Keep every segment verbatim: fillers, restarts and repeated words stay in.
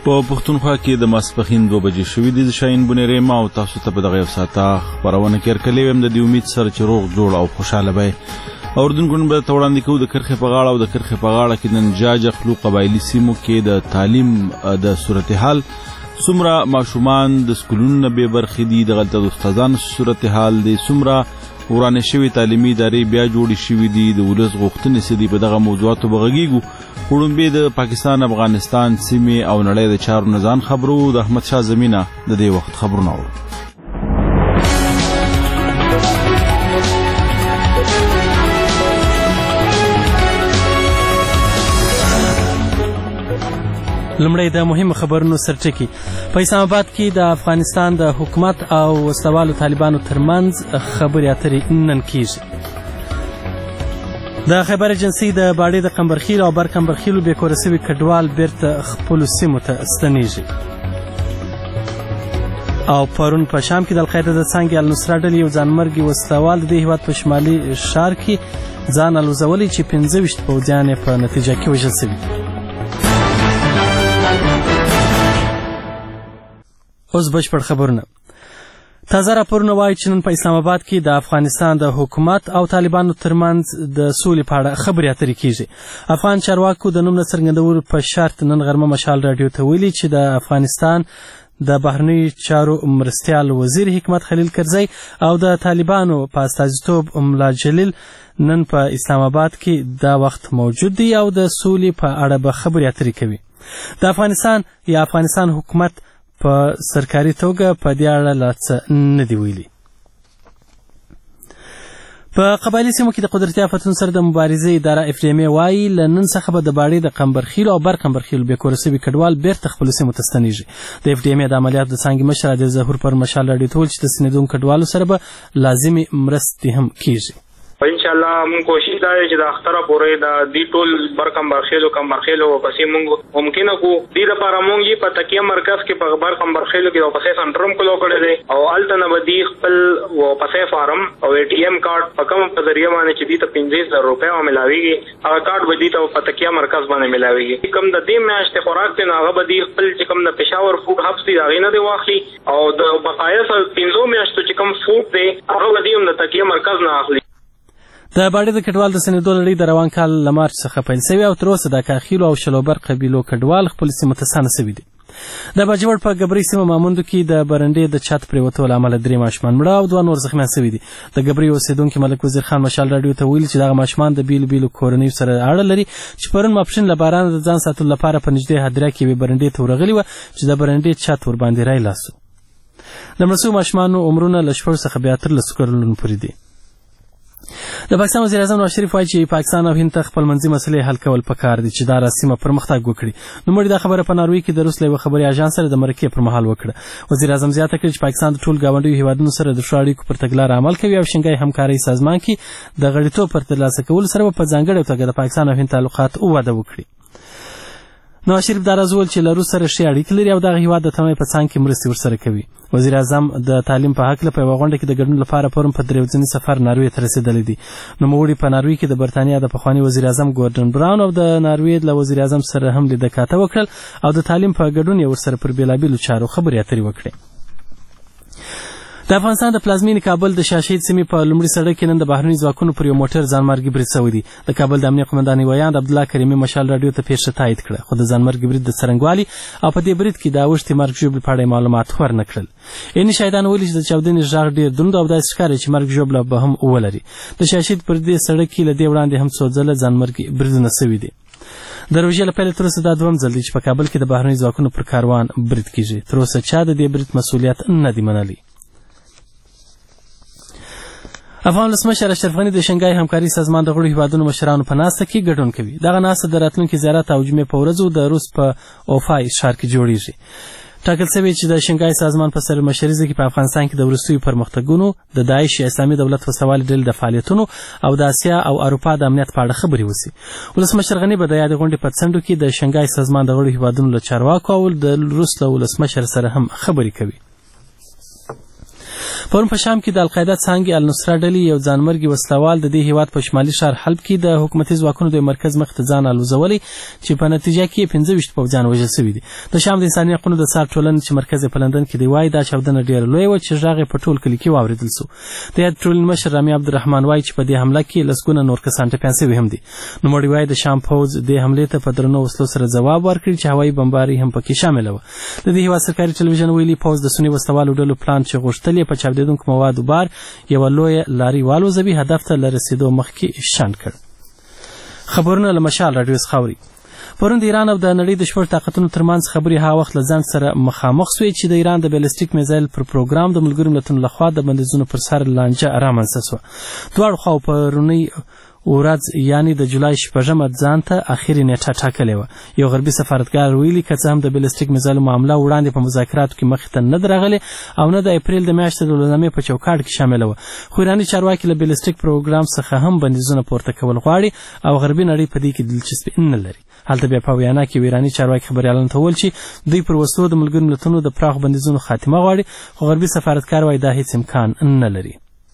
په پښتونخوا کې د ماسپښین دوه بجې شوي دي. شاهین بونیری ما او تاسو ته په دغه یو ساعته خپرونه کې هرکلی ویم د دې امید سره چې روغ جوړ او خوشحاله به اورېدونکو نن به درته وړاندې کوو د کرښې په غاړه او د کرښې په غاړه کې نن جاج اخلو قبایلي سیمو کې د تعلیم د صورتحال څومره ماشومان د سکولونو نه بې برخې دي، دغلته د استادانو صورتحال دی، څومره ورانې شوي تعلیمي ادارې بیا جوړې شوي دي، د ولس غوښتنې څه دي، په دغه موضوعاتو به غږیږو. وړومبې د پاکستان، افغانستان سیمې او نړۍ د چارو نه ځان خبرو. د احمدشاه زمینه د دې وخت خبرونه اورو. لمړی د مهمو خبرونو سرټکي. په اسلام آباد کې د افغانستان د حکومت او وسلوالو طالبانو ترمنځ خبرې اترې نن کیږي. د خیبر ایجنسۍ د باډې د قمبرخیل او بر قمبرخیلو بې کوره سوي کډوال بیرته خپلو سیمو ته ستنیږي. او پرون په شام کې د القاعده د څانګې النصره ډلې یو ځانمرګي وسلوال د دې هېواد په شمالي ښار کې ځان الوزولی چې پنځه ویشت پوځیان یې په نتیجه کې وژل سوي. اوس بشپړ خبرونه. تازه راپورونه وایي چې نن په اسلام آباد کې د افغانستان د حکومت او طالبانو ترمنځ د سولې په اړه خبرې اترې کیږي. افغان چارواکو د نوم نه څرګندولو په شرط نن غرمه مشال راډیو ته ویلي چې د افغانستان د بهرنیو چارو مرستیال وزیر حکمت خلیل کرزی او د طالبانو په استازیتوب ملا جلیل نن په اسلام آباد کې دا وخت موجود دي او د سولې په اړه به خبرې اترې کوي. د افغانستان یا افغانستان حکومت په سرکاري توګه په دې اړه لا څه نه دي ویلي. په قبایلي سیمو کې د قدرتي آفتونو سره د مبارزې اداره اف ډي ام ای وایي له نن څخه به د باډې د قمبرخیلو او بر قمبرخیلو بې کوره سوي کډوال بیرته خپلو سیمو ته ستنیږي. د اف ډي ام ای د عملیاتو د څانګې مشر عادل ظهور پر مشال راډیو ته وویل چې د ستنېدونکو کډوالو سره به لازمې مرستې هم کیږي. ان شاء الله مونږ کوشش دا چې د اختره پورې د دې ټول بر قمبرخیلو قمبرخیلو پسې مونږ ممکنه کو دې لپاره مونږ یې په تکیه مرکز کې په بر قمبرخیلو کې پسې سنټرم کلو کړی دی او هلته نه به دې خپل پسې فارم او اے ټي ایم کارت په کوم په ذریعه باندې چې دې ته پنځه زره روپۍ ملاویږي هغه کارت به دې ته په تکیه مرکز باندې ملاویږي. کوم د دې میاشتې خوراک دی هغه به دې خپل چې کوم د پېښور فوډ هبس دی هغې نه دی واخلي او د بقایا پنځو میاشتو چې کوم فوډ دی هغه به دې هم د تکیه مرکز نه اخلي. د باډې د کډوال د ستنېدو لړۍ د روان کال له مارچ څخه پیل سوي او تر اوسه د کاخیلو او شلوبر قبیلو کډوال خپل سیمو ته ستانه سوي دي. د باجوړ په ګبرۍ سیمه ماموندو کې د برنډې د چت پرېوتو له امله درې ماشومان مړه او دوه نور زخمیان سوي دي. د ګبرۍ اوسېدونکي ملک وزیر خان مشال راډیو ته ویلي چې دغه ماشومان د بیلو بیلو کورنیو سره اړه لري چې پرون ماپښین له بارانه د ځان ساتلو لپاره په نږدې هدیره کې یوې برنډې ته ورغلي وه چې د برنډې چت ورباندې رایلاس و. د مړه سوو ماشومانو عمرونه له شپږو څخه بیا اتلسو کلونو پورې دي. د پاکستان وزیر اعظم نواز شریف وایي چې پاکستان او هند ته خپلمنځي مسلې حل کول پکار دي چې دا سیمه پرمختګ وکړي. نوموړي دا خبره په ناروې کې د روس له یوه خبري اژانس سره د مرکې پر مهال وکړه. وزیر اعظم زیاته کړې چې پاکستان د ټول ګاونډیو هیوادونو سره د ښو اړیکو پر تګلاره عمل کوي او شنګای همکارۍ سازمان کې د غړیتوب پر ترلاسه کولو سره په ځانګړې توګه د پاکستان او هند تعلقات وده وکړي. نواز شریف دا راز وویل چې له روس سره ښې اړیکې لري او دغه هیواد د تنوع په څانګ کې مرستې ورسره کوي. وزیر اعظم د تعلیم په هکله په یوه غونډه کې د ګډون لپاره پرون په درې ورځني سفر ناروې ته رسېدلی دی. نوموړي په ناروې کې د برتانیا د پخواني وزیر اعظم ګوردن براون او د ناروې له وزیر اعظم سره هم لیدکاته وکړل او د تعلیم په ګډون یې ورسره پر بېلابېلو چارو خبرې اترې وکړې. د افغانستان د پلازمېنې کابل د شاشهید سیمې په لومړي سړک کې نن د بهرنیو ځواکونو پر یو موټر ځانمرګي برید سوی دی. د کابل د امنیه قومندان ویاند عبدالله کریمي مشال راډیو ته پیښه تایید کړه خو د ځانمرګي برید د څرنګوالي او په دې برید کې د اوښتې مرګ ژوبلې په اړه معلومات ورنه کړل. عیني شاهدان ویلي چې د چاودنې غږ ډېر دروند او داسې ښکاري چې مرګ ژوبله به هم ولري. د شاشهید پر دې سړک کې له دې وړاندې هم څو ځله ځانمرګي بریدونه سوي دي. د روژې له پیله تر اوسه دا دوهم ځل دی چې په کابل کې د بهرنیو ځواکونو پر کاروان برید کیږي. تر اوسه چا د دې برید مسؤلیت نه دی منلی. افغان ولسمشر اشرف غني د شنګای همکاري سازمان د غړو هیوادونو مشرانو په ناسته کې ګډون کوي. دغه ناسته د راتلونکي زیارت او جمعې په ورځو د روس په اوفای ښار کې جوړیږي. ټاکل شوی چې د شنګای سازمان په سر مشرۍ کې په افغانستان کې د وروستیو پرمختګونو د داعش یا اسلامي دولت وسوالې ډلې د فعالیتونو او د اسیا او اروپا د امنیت په اړه خبرې وشي. ولسمشر غني به د یادې غونډې په څنډو کې د شنګای سازمان د غړو هیوادونو له چارواکو او د روس له ولسمشر سره هم خبرې کوي. پرون په شام کې د القاعده څانګې النصره ډلې یو ځانمرګي وسلوال د دې هیواد په شمالي ښار حلب کې د حکومتي ځواکونو د مرکز مخ ته ځان الوزولی چې په نتیجه کې پنځه ویشت پوځیان وژل شوي دي. د شام د انساني حقوقو د څار ټولنې چې مرکز په لندن کې دی وایي دا چاودنه ډېره لویه وه چې غږ یې په ټول کلي کې واورېدل سو. د یاد ټولنې مشر رامي عبدالرحمن وایي چې په دې حمله کې لسګونه نور کسان ټپیان سوي هم دي. نوموړي وایي د شام پوځ دې حملې ته په درنو وسلو سره ځواب ورکړي چې هوایي بمباري هم پکې شامله وه. د دې هیواد سرکاري ټلویزیون ویلي پوځ د سني وسلوالو ډلو پلان چې غوښتل یې په چاودېدونکو موادو بار یوه لویه لاري والوځوي هدف ته له رسېدو مخکې شنډ کړ. خبرونه له مشال راډیو څخه اوري. پرون د ایران او د نړۍ د شپږ طاقتونو ترمنځ خبرې هغه وخت له ځنډ سره مخامخ سوې چې د ایران د بیلسټیک میزایل پر پروګرام د ملګرو ملتونو لخوا د بندیزونو پر سر لانجه رامنځته سوه. دواړو خواو پرونۍ ورځ یعنی د جولای شپږمه ځان ته اخري نیټه ټاکلې وه. یو غربي سفارتګار ویلي که څه هم د بیلسټیک میزایلو معامله وړاندې په مذاکراتو کې مخې ته نه ده راغلې او نه د اپریل د میاشتې د ولنامې په چوکاټ کې شامله وه، خو ایراني چارواکي له بیلسټیک پروګرام څخه هم بندیزونه پورته کول غواړي او غربي نړۍ په دې کې دلچسپي نه لري. هلته بیا په ویانا کې ایراني چارواکي خبریالانو ته وویل چې دوی پر وسلو د ملګرو ملتونو د پراخو بندیزونو خاتمه غواړي، خو غربي سفارتکار وایي دا هیڅ امکان نه لري.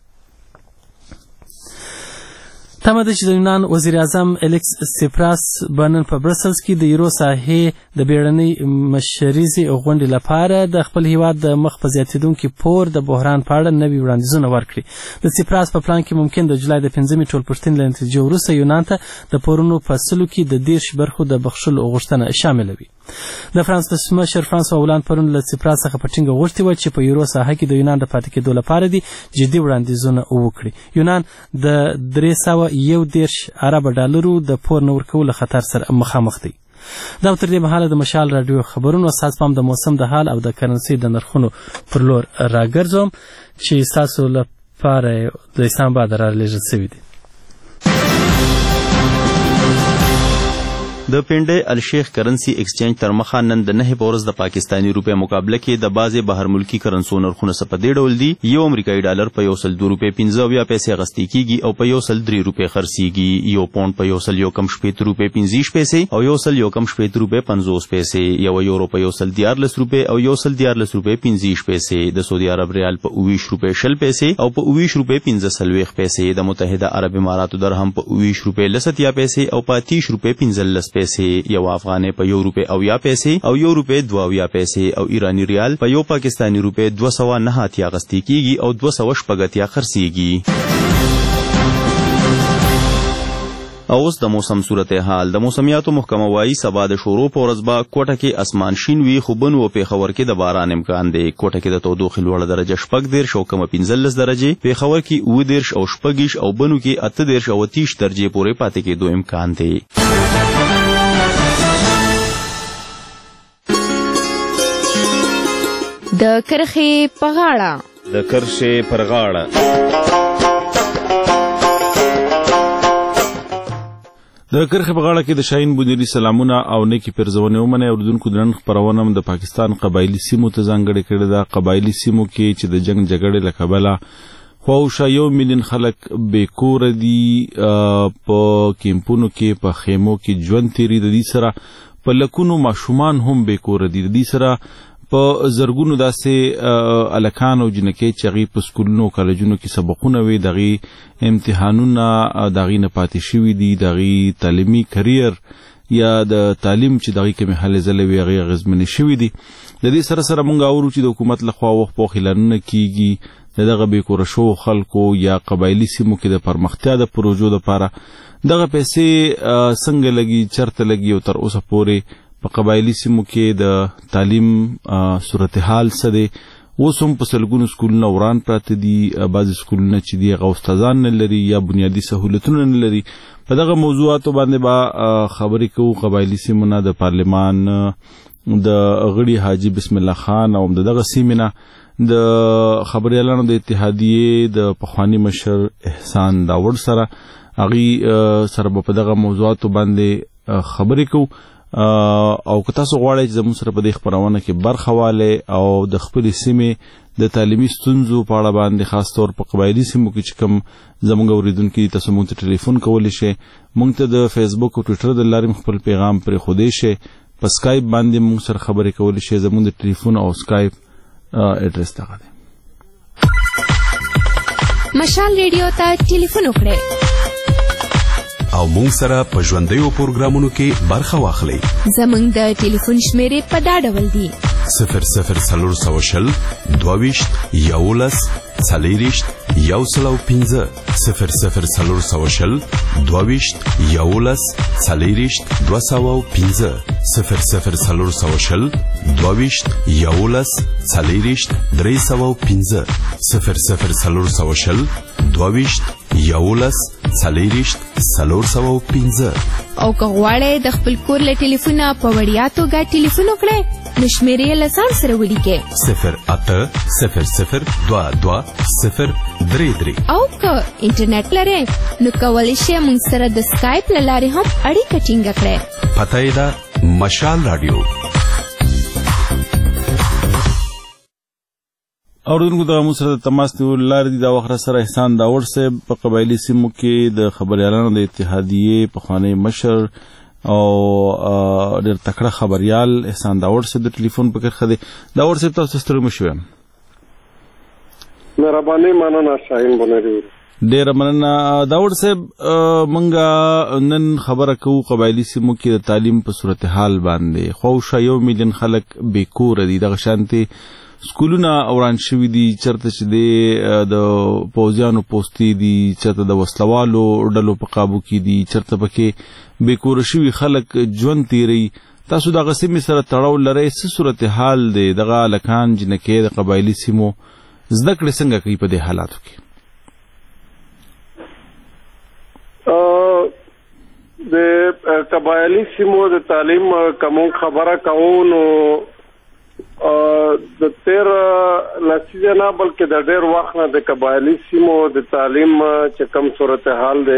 تمه ده چې د یونان وزیر اعظم الیکس سیپراس به نن په برسلز کې د یورو ساحې د بیړنۍ مشریزې غونډې لپاره د خپل هیواد د مخ په زیاتېدونکي پور د بحران په اړه نوي وړاندیزونه ورکړي. د سیپراس په پلان کې ممکن د جولای د پنځمې ټولپوښتنې له نتیجې وروسته یونان ته د پورونو په سلو کې د دېرش برخو د بخښلو غوښتنه شامله وي. د فرانس ولسمشر فرانسوا هولاند پرون له سیپراس څخه په ټینګه غوښتې وه چې په یورو ساحه کې د یونان د پاتې کېدو لپاره دي جدي وړاندیزونه وکړي. یونان د درې سوه یو دېرش اربه ډالرو د پور نه ورکولو خطر سره مخامخ دی. دا تر دې مهاله د مشال راډیو خبرونو اساس پام د موسم د حال او د کرنسۍ د نرخونو پر لور راګرځوم چې ستاسو لپاره د اسلام آباد رالیږل سوي دي. د پنډۍ الشیخ کرنسی ایکسچینج تر مخه نن د نهه په ورځ د پاکستاني روپۍ مقابله کې د بعضې بهر ملکي کرنسو نرخونه څه په دې ډول دي: یو امریکایي ډالر په یو سل دوه روپۍ پنځه اویا پیسې اخیستل کېږي او په یو سل درې روپۍ خرڅېږي، یو پونډ په یو سل یو کم شپېته روپۍ پنځه ویشت پیسې او یو سل یو کم شپېته روپۍ پنځوس پیسې، یو یورو په یو سل دیارلس روپۍ او یو سل دیارلس روپۍ پنځه ویشت پیسې، د سعودي عرب ریال په اوه ویشت روپۍ شل پیسې او په اوه ویشت روپۍ پنځه څلوېښت پیسې، د متحده عرب اماراتو درهم په اوه ویشت روپۍ لس اتیا پیسې او په اتیش روپۍ پنځلس پیسې، یو افغانۍ په یو روپۍ اویا پیسې او یو روپۍ دوه اویا پیسې او ایرانی ریال په یو پاکستانی روپۍ دوه سوه نهه اتیا اخیستل کېږي او دوه سوه شپږ اتیا خرڅېږي. او اوس د موسم صورتحال. د موسمیاتو محکمه وایي سبا د شورو په ورځ به کوټه کې اسمان شین وي، خو بن و پېښور کې د باران امکان دی. کوټه کې د تودوخې لوړه درجه شپږ دېرش او کمه پنځلس درجې، پېښور کې اوه دېرش او شپږ او بنو کې اته دېرش او اتیش درجې پورې پاتې کېدو امکان دی. د کرښې په غاړه د کرښې پر غاړه د کرښې په غاړه کې د شاهین بونیری سلامونه او نیکی پرزونې ومنئ. اورېدونکو د نن خپرونه هم د پاکستان قبایلي سیمو ته ځانګړې کړې ده. قبایلي سیمو کې چې د جنګ جګړې له کبله خواوشا یو میلیون خلک بې کوره دي، په کیمپونو کې په خیمو کې ژوند تیري، د دې سره په لکونو ماشومان هم بې کوره دي. د دې سره په زرګونو داسې الکان او جنکۍ چې هغې په سکولونو او کالجونو کې سبقونه وي، د هغې امتحانونه د هغې نه پاتې شوي دي، د هغې تعلیمي کریر یا د تعلیم چې د هغې کومې هلې ځلې وي هغې اغېزمنې شوي دي. د دې سره سره موږ اورو چې د حکومت لخوا وخت په وخت اعلانونه کېږي د دغه بې کوره شوو خلکو یا قبایلي سیمو کې د پرمختیا د پروژو دپاره دغه پیسې څنګه لګي، چېرته لګي او تر اوسه پورې په قبایلي سیمو کې د تعلیم صورتحال څه دی. اوس هم په سلګونو سکولونه وران پراته دي، بعضې سکولونه چې دي هغه استادان نه لري یا بنیادي سهولتونه نه لري. په دغه موضوعاتو باندې به خبرې کوو. قبایلي سیمو نه د پارلمان د غړي حاجي بسم الله خان او د دغه سیمې نه د خبریالانو د اتحادیې د پخواني مشر احسان داوړ سره هغې سره به په دغه موضوعاتو باندې خبرې کوو. او که تاسو غواړئ چې زموږ سره په دې خپرونه کې برخه والئ او د خپلې سیمې د تعلیمي ستونزو په اړه باندې خاص طور په قبایلي سیمو کې چې کوم زموږ اورېدونکي دي تاسو موږ ته ټلیفون کولی شئ. موږ ته د فیسبوک او ټویټر د لارې خپل پیغام پرېښودی شئ. په سکایپ باندې موږ سره خبرې کولی شئ. زموږ د ټلیفون او سکایپ اډرس دغه دی. مشال ریډیو ته ټلیفون وکړئ او مونږ سره په ژوندیو پروګرامونو کې برخه واخلئ. زمونږ د ټلیفون شمیرې په دا ډول دي: صفر صفر څلور سوه شل دوه ویشت یولس څلېرویشت یو سل او پنځه صفر صفر څلور سوه شل دوه ویشت یولس څلېرویشت دوه سوه او پنځه صفر صفر څلور سوه شل دوه ویشت یولس څلېرویشت درې سوه او پنځه صفر صفر څلور سوه شل دوه ویشت یولس څلېرویشت څلور سوه او پنځه. او که غواړئ د خپل کور له ټلیفونه په وړیا توګه ټلیفون وکړئ نو شمیرې یې له ځان سره ولیکئ: صفر اته صفر صفر دوه دوه صفر درې درې. او که انټرنیټ لرئ نو کولی شئ موږ سره د سکایپ له لارې هم اړیکه ټینګه کړئ. پته یې ده مشال راډیو. اوردونکو د مو سره د تماس نیولو لارې دي. دا وخت سره احسان داوړ صاحب په قبایلي سیمو کې د خبریالانو د اتحادیې پخوانی مشر او ډېر تکړه خبریال احسان داوړ صاحب د ټلیفون په کرښه دی. داوړ صاحب تاسو ستړي مه شوئ. مهرباني مننه شاهین بنری. ډېره مننه داوړ صاحب. موږ نن خبره کوو قبایلي سیمو کې د تعلیم په صورتحال باندې. خواوشا یو میلیون خلک بېکوره دي. دغه شانتې سکولونه وران شوي دي، چېرته چې دی د پوځیانو پوستې دي، چېرته د وسلوالو ډلو په قابو کې دي، چېرته پکې بېکوره شوي خلک ژوند تېروي. تاسو دغه سیمې سره تړاو لرئ، څه صورتحال دی؟ دغه هلکان جنکۍ د قبایلي سیمو زده کړې څنګه کوي په دې حالاتو کې؟ د قبایلي سیمو د تعلیم کوم خبره کوو نو د تیر لسیزه نه بلکې د ډېر وخت نه د قبایلي سیمو د تعلیم چې کوم صورتحال دی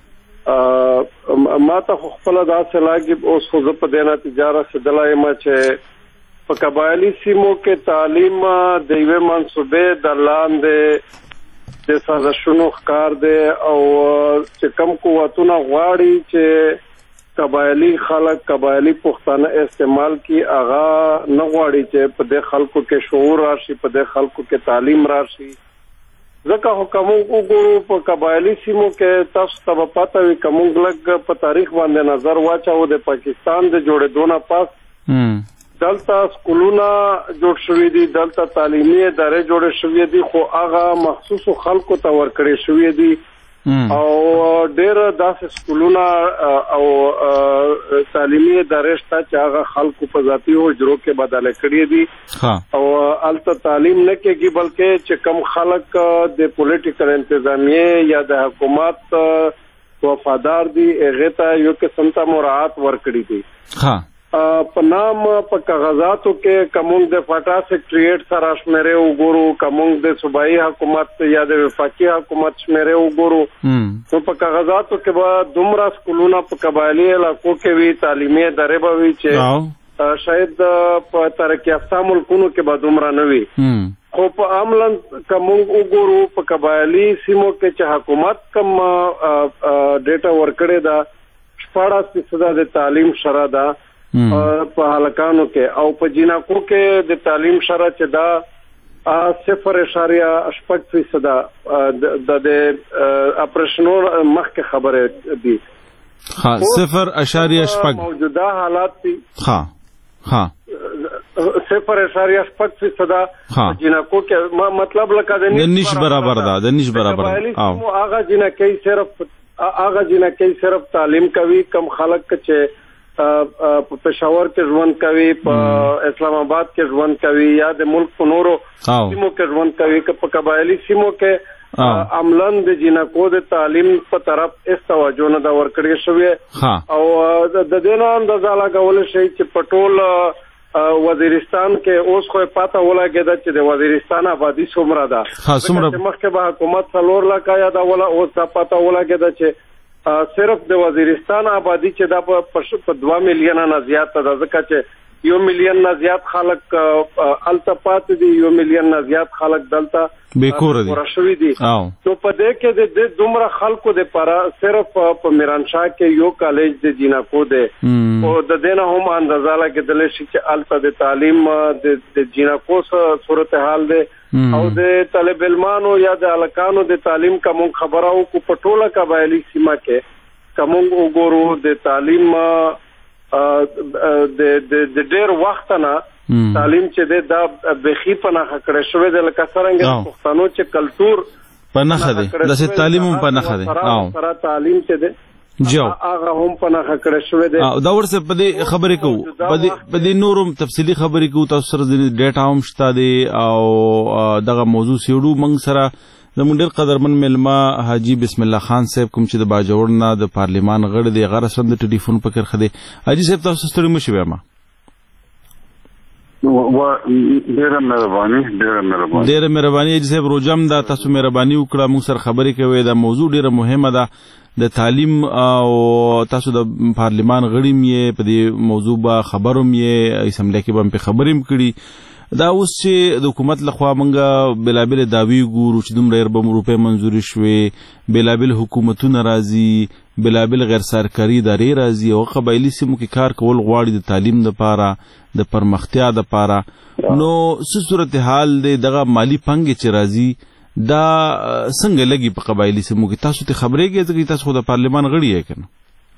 ما ته خپل داسې لګي اوس خو زه په دې نتیجه رسېدلی یم چې په قبایلي سیمو کې تعلیم د یوې منصوبې د لاندې د سازشونو ښکار دی او چې کوم قوتونه غواړي چې قبایلی خلک قبایلی پښتانه استعمال کی هغه نه غواړي چې په دې خلکو کې شعور راشي، په دې خلکو کې تعلیم راشي. ځکه حکم وګورو په قبایلی سیمو کې تاسو ته پته وي کوم لګ په تاریخ باندې نظر واچو د پاکستان د جوړېدو نه پس دلته سکولونه جوړ شوي دي، دلته تعلیمي ادارې جوړې شوي دي، خو هغه مخصوصو خلکو ته ورکړې شوي دي او ډېر داسې سکولونه او تعلیمي ادارې شته چې هغه خلکو په ذاتي حجرو کې بدله کړي دي او هلته تعلیم نه کېږي بلکې چې کم خلک د پولیټیکل انتظامیې یا د حکومت وفادار دي هغې ته یو قسم ته مراعات ورکړي دي. په نام په کاغذاتو کې کومون د فاټا سیکریټریټ سره شمیرې وګورو، کومون د صوبایي حکومت یا د وفاقي حکومت شمیرې وګورو نو په کاغذاتو کې به دومره سکولونه په قبایلي علاقو کې وي، تعلیمي ادارې به وي چې شاید په ترقي یافته ملکونو کې به دومره نه وي. خو په عملاً کومون وګورو په قبایلي سیمو کې چې حکومت کوم ډیټا ورکړې ده شپاړس فیصده د تعلیم شرح ده په هلکانو کې او په جنکو کې د تعلیم شرح چې دا صفر اشاریه شپږ فیصده د اپریشنو مخکې خبره دي. ها صفر اشاریه شپږ موجوده حالات دي. ها ها صفر اشاریه شپږ فیصده جنکو کې مطلب لکه د نش برابر ده، د نش برابر او هغه جنکې صرف هغه جنکې صرف تعلیم کوي کم خلک چې په پېښور کې ژوند کوي، په اسلام آباد کې ژوند کوي یا د ملک په نورو سیمو کې ژوند کوي. که په قبایلي سیمو کې عملاً د جنکو د تعلیم په طرف هېڅ توجه نه ده ورکړې شوې او د دې نه اندازه لګولی شي چې په ټول وزیرستان کې اوس خو پته ولګېده چې د وزیرستان آبادي څومره ده. مخکې به حکومت څلور لکه یادوله، اوس دا پته ولګېده چې صرف د وزیرستان آبادی چې دا په دوه میلیونه نه زیاته ده ځکه چې یو میلیون نه زیات خلک التپات دي یو میلیون نه زیات خلک دلته بیکور دي ورشوي دي نو په دې کې د دومره خلکو د پر صرف په میرانشاه کې یو کالج د جیناکو ده او د دینه هم اندازه لګیدل شي چې الته د تعلیم د جیناکو صورتحال ده او د طالب علمانو یا د الکانو د تعلیم کوم خبره او کو پټوله قبایلی سیمه کې کوم وګورو د تعلیم د د ډېر وخت نه تعلیم چې د بخي په نه کړه شوې د لکه څنګه پښتنو چې کلچر په نه خده د تعلیم په نه خده او سره تعلیم چې ده جو هغه هم په نه کړه شوې ده او دا ورسره په دې خبرې کوو په دې په دې نورم تفصیلی خبرې کوو تاسو سره د ډیټا هم شته دي او دغه موضوع سیړو موږ سره زموږ ډېر قدرمن میلمه حاجی بسم الله خان صاحب کوم چې د باجوړ نه د پارلیمان غړی دی هغه رسم د ټلیفون په کرخه دی حاجی صاحب تاسو ستړي مشئ بیا ما ډېره مهرباني ډېره مهرباني ډېره مهرباني حاجی صاحب روجم دا تاسو مهرباني وکړه موږ سره خبرې کوي دا موضوع ډېره مهمه ده د تعلیم او تاسو د پارلیمان غړي مې په دې موضوع به خبروم یې اسمبلی کې به په خبرې مکړي دا اوس چې د حکومت لخوا مونږه بلابل داوی ګورو چې دومره ډېر به روپۍ منظوري شوې بلابل حکومتونه راځي بلابل غیر سرکاري ادارې راځي او قبایلي سیمو کې کار کول غواړي د تعلیم دپاره د پرمختیا دپاره نو څه صورتحال دی دغه مالي پانګې چې راځي دا څنګه لګي په قبایلي سیمو کې تاسو ته خبرېږئ ځکه تاسو خو د پارلمان غړي یې که نه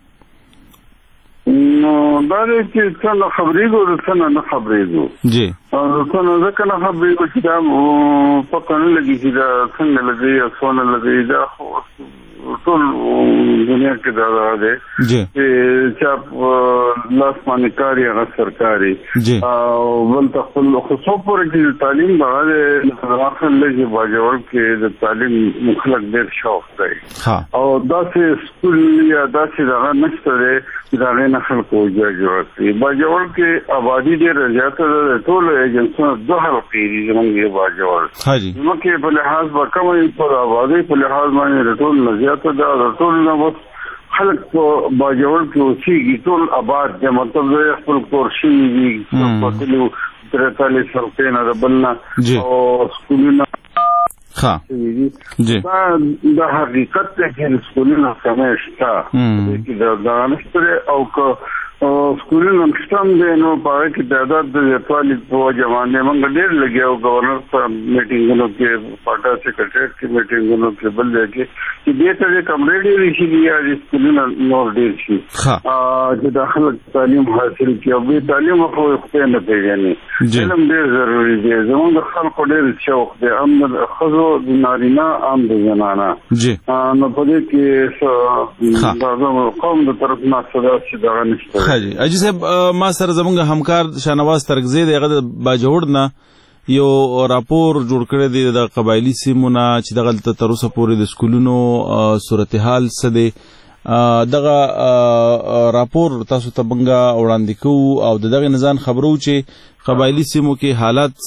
نو دا دی چې څنګه خبرېږو د څنګه نه خبرېږو جی او څنګه ځکه نه خبرېږو چې دا پته نه لګي چې دا څنګه لګي او څونه لګي دا خو ټول دنیا کې دا دی چې چا لاس باندې کاري هغه سرکاري او بل ته خپل خصوص پورې چې تعلیم باندې داخل لږه باجوړ کې د تعلیم مخلق ډېر شوق دی او داسې سکول یا داسې دغه نشته دی دا نه خلکو جوړ کړي باجوړ کې آبادی ډېر زیاته ده ټول ایجنسونه دوه حلقې دي زموږ یې باجوړ حاجی زموږ په لحاظ به کومې پر آبادی په لحاظ باندې ټول نه زیاته ده ټول نه بس خلک په باجوړ کې اوسېږي ټول آباد دي مطلب د خپل کور شي دي په تلو ترتالیس سلطې نه د بل نه او سکولونه ها جی دا حقیقت دی چې سکولونه کمې شته دا دا نشته او که سکولونه مشتم دی نو په هغه کې تعداد د زیاتوالي په وجه باندې موږ ډېر لګیا او گورنر په میټینګونو کې پاټا سیکرټریټ کې میټینګونو کې بل ځای کې چې دې ته کمرې ډېرې شي دي یا سکولونه نور ډېر شي چې د خلک تعلیم حاصل کړي او بې تعلیم خو خدای نه پېژني علم ډېر ضروري دی زموږ د خلکو ډېر شوق دی هم د ښځو د نارینه هم د زنانه نو په دې کې د قوم د طرف نه څه داسې دغه نشته حاجی حاجی صاحب ما سره زمونږ همکار شاهنواز ترکزی دی هغه د باجوړ نه یو راپور جوړ کړی دی د قبایلي سیمو نه چې دغلته تر اوسه پورې د سکولونو صورتحال څه دی دغه راپور تاسو ته موږ وړاندې کوو او د دغې نه ځان خبرو چې قبایلي سیمو کې حالات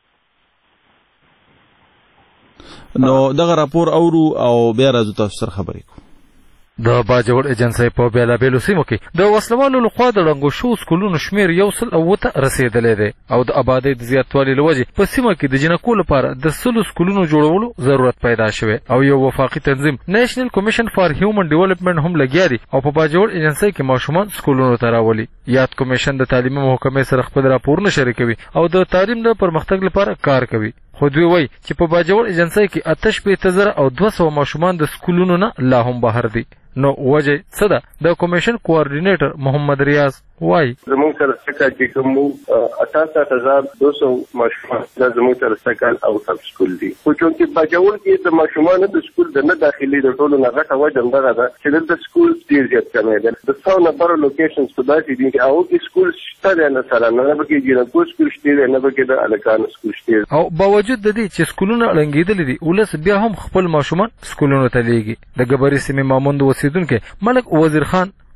نو دغه راپور اورو او بیا راځو تاسو سره خبرې کوو د باجوړ ایجنسۍ په بیلابیلو سیمو کې د وسلوالو لخوا د ړنګو شوو سکولونو شمېر یو سل اووه ته رسېدلی دی او د آبادۍ د زیاتوالي له وجې په سیمه کې د جنکو لپاره د سلو سکولونو جوړولو ضرورت پیدا شوی او یو وفاقي تنظیم نیشنل کمیشن فار هیومن ډیولپمنټ هم لګیا دی او په باجوړ ایجنسۍ کې ماشومان سکولونو ته راولي یاد کمیشن د تعلیمي محکمې سره خپل راپورونه شریکوي او د تعلیم د پرمختګ لپاره کار کوي خو دوی وایي چې په باجوړ ایجنسۍ کې اته شپېته زره او دوه سوه ماشومان د سکولونو نه لا هم بهر دي نو وجه څه ده د کمیشن کوارډینیټر محمد ریاض وایي زموږ سره څه چې کوم اته هزار دوه سوه ماشومان دا زموږ سره څه او سب سکول دي خو چونکې باجوړ کې د ماشومانو د سکول د نه داخلي د ټولو نه غټه وجه همدغه ده چې دلته سکول ډېر زیات کمی دی د څو نفرو لوکیشنز په داسې دي چې هغو کې سکول شته دی نه سره نه پکې جینکو سکول شته دی نه پکې د هلکانو سکول شته دی او باوجود د دې چې سکولونه ړنګېدلي دي ولس بیا هم خپل ماشومان سکولونو ته لیږي د ګبري سیمې ماموند اوسېدونکی ملک وزیر خان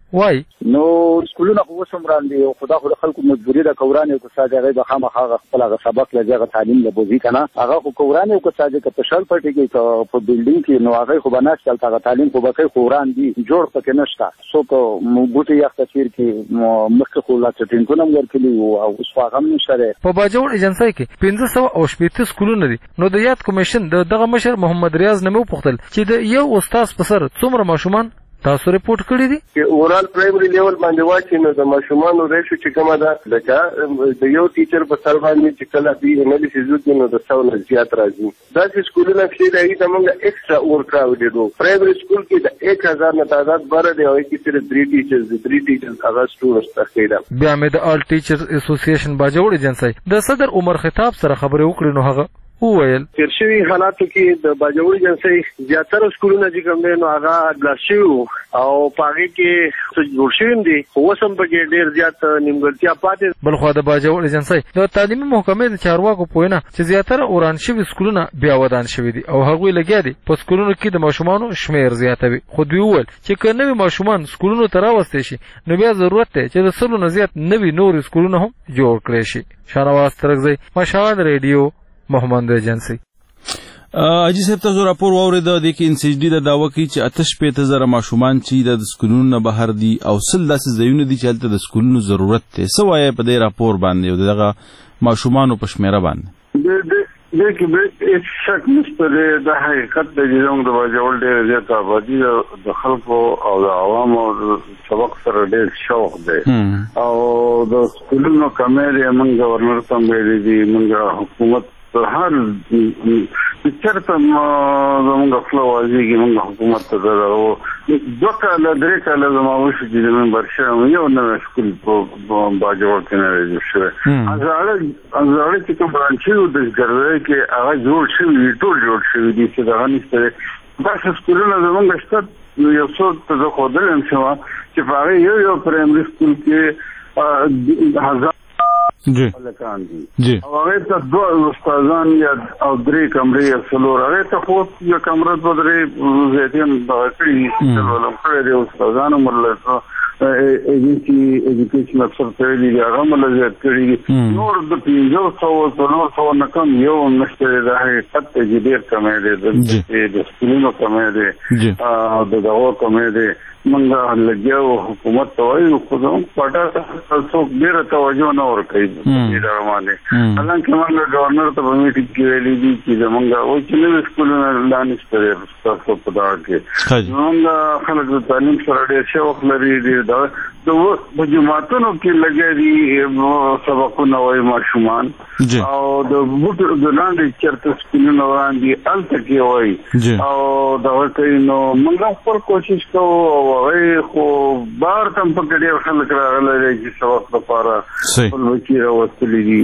وای نو سکولونه خو وسم راندي او خدا خو خلکو مجبوری ده کورانه او کساجه غي بخامه هغه خپل هغه سبق لږه تعلیم له بوزي کنه هغه خو کورانه او کساجه که په شل پټي کې په بلډینګ کې نو هغه خو بناس چل هغه تعلیم خو به کوران دي جوړ پکې نشته سو کو موږ یو تفسیر کې مخکې خو لا ټینګونه ورکړي او اوس هغه نشره په باجوړ ایجنسی کې پنځه سوه او شپږ سکولونه دي نو د یاد کمیشن د دغه مشر محمد ریاض نمو پوښتل چې د یو استاد په سر څومره ماشومان تاسو ریپورت کړی دي چې اورال پرایمري لیول باندې واچي نو د ماشومان ریشو چې کومه ده لکه د یو ټیچر په سر باندې چې کله دی انالیسیس وکړي نو د څو نه زیات راځي دا چې سکولونه چې دی دا موږ ایکسترا اور کراوډ دي پرایمري سکول کې د ایک هزار نه تعداد بره دی او کې صرف درې ټیچرز دي درې ټیچرز هغه سټوډنټس تخیدا بیا مې د آل ټیچرز اسوسییشن باجوړ ایجنسی د صدر عمر خطاب سره خبرې وکړې نو هغه وویل تیر شوي حالاتو کې د باجوړ ایجنسی زیاتره سکولونه چې کوم دي نو هغه ګلاس شوي او په هغې کې جوړ شوي دي خو اوس هم پکې ډېر زیات نیمګړتیا پاتې بل خوا د باجوړ ایجنسی د تعلیمي محکمې د چارواکو په وینا چې زیاتره وران شوي سکولونه بیا ودان شوي دي او هغوی لګیا دي په سکولونو کې د ماشومانو شمېر زیاتوي خو دوی وویل چې که نوي ماشومان سکولونو ته راوستی شي نو بیا ضرورت دی چې د سلو نه زیات نوي نورې سکولونه هم جوړ کړی شي شاهنواز ترکزی مشهد ریډیو محمد ایجنسی اجي صاحب تاسو راپور واورید د کې ان سی ډي د داوا کوي چې آتش پېته زره ماشومان چې د سکولونو نه بهر دي او سل داسې ځایونه دي چې هلته د سکولونو ضرورت دی څه وایي په دې راپور باندې او دغه ماشومانو په شمېره باندې دې کې به هیڅ شک نشته د حقیقت د زموږ د باجوړ ډېر زیات آبادي د خلکو او د عوامو سبق سره ډېر شوق دی او د سکولونو کمیرې موږ گورنر ته ویلي دي موږ حکومت هر چېرته زموږ خوله وازېږي موږ حکومت ته درغو دوه کاله درې کاله زما وشو چې د ممبر شوم یو نوی سکول په باجوړ کې نه دی شوی زاړه چې کوم برانچي و د ګرځۍ کې هغه جوړ شوي ټول جوړ شوي دي چې دغه نشته داسې سکولونه زموږ شته یو څو ته زه ښودلی یم شوه چې په هغې یو یو پرایمري سکول کې هزار جی جی او هغه ته دوه استادان یا او درې کمرې یا څلور هغه ته خو یو کمره دوه درې زیاتین دغه کړي چې ولوم کړی دی استادانو مرله ایجنسی ایجوکیشن افسر ته ویلي دي هغه مرله زیات کړي دي نور د پنځه سوه څلور سوه نه کم یو هم نشته د حقیقت دی چې ډېر کمی دی د سکولونو کمی دی او د دغو کمی دی موږ لګیاو حکومت ته وایو خو زموږ پټه څوک ډېره توجه نه ورکوي اداره باندې حالانکه موږ ګورنر ته په میټینګ کې ویلي دي چې زموږ وایي چې نوي سکولونه لا نشته دی ستاسو په دغه کې زموږ خلک د تعلیم سره ډېر شوق لري د په جوماتونو کې لګیا دي سبقونه وایي ماشومان او د بوټو د لاندې چېرته سکولونه وړاندې هلته کې وایي او دغه کوي نو موږ هم خپل کوشش کوو هغه خو بار تم په ډېر خلک راغلي دي چې سبق لپاره خپل بچي راوستلي دي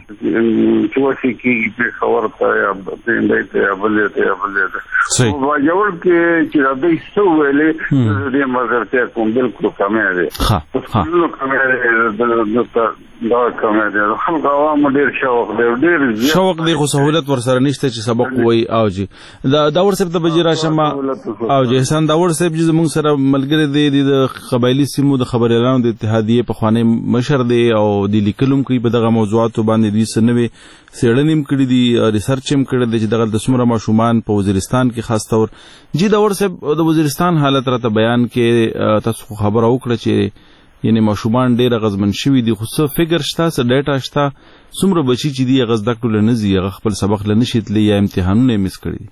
چې وشي کېږي پېښور ته یا پنډۍ ته یا بلې ته یا بلې ته په باجوړ کې چې راځي څه ویلې زه دې ملګرتیا کوم بالکل کمی دی سکولونو کمی دی دا کمی دی خلک عوامو ډېر شوق دی ډېر شوق دی خو سهولت ورسره نشته چې سبق ووایي او جي داور صاحب ته به جي راشم او جي احسان داور صاحب چې زموږ سره ملګری دی د قبایلي سیمو د خبریالانو د اتحادیې پخوانی مشر دی او د لیکلو کوي په دغه موضوعاتو باندې دوی څه نوې څېړنې هم کړي دي ریسرچ هم کړی دی چې دغه د څومره ماشومان په وزیرستان کې خاص طور جي داور صاحب د وزیرستان حالت راته بیان کې تاسو خبره وکړه چې یعنی ماشومان ډېر اغېزمن شوي دي خو څه فکر شته څه ډیټا شته څومره بچي چې دي هغه زده کړو له نه ځي هغه خپل سبق له نشي تللی یا امتحانونه یې مس کړي دي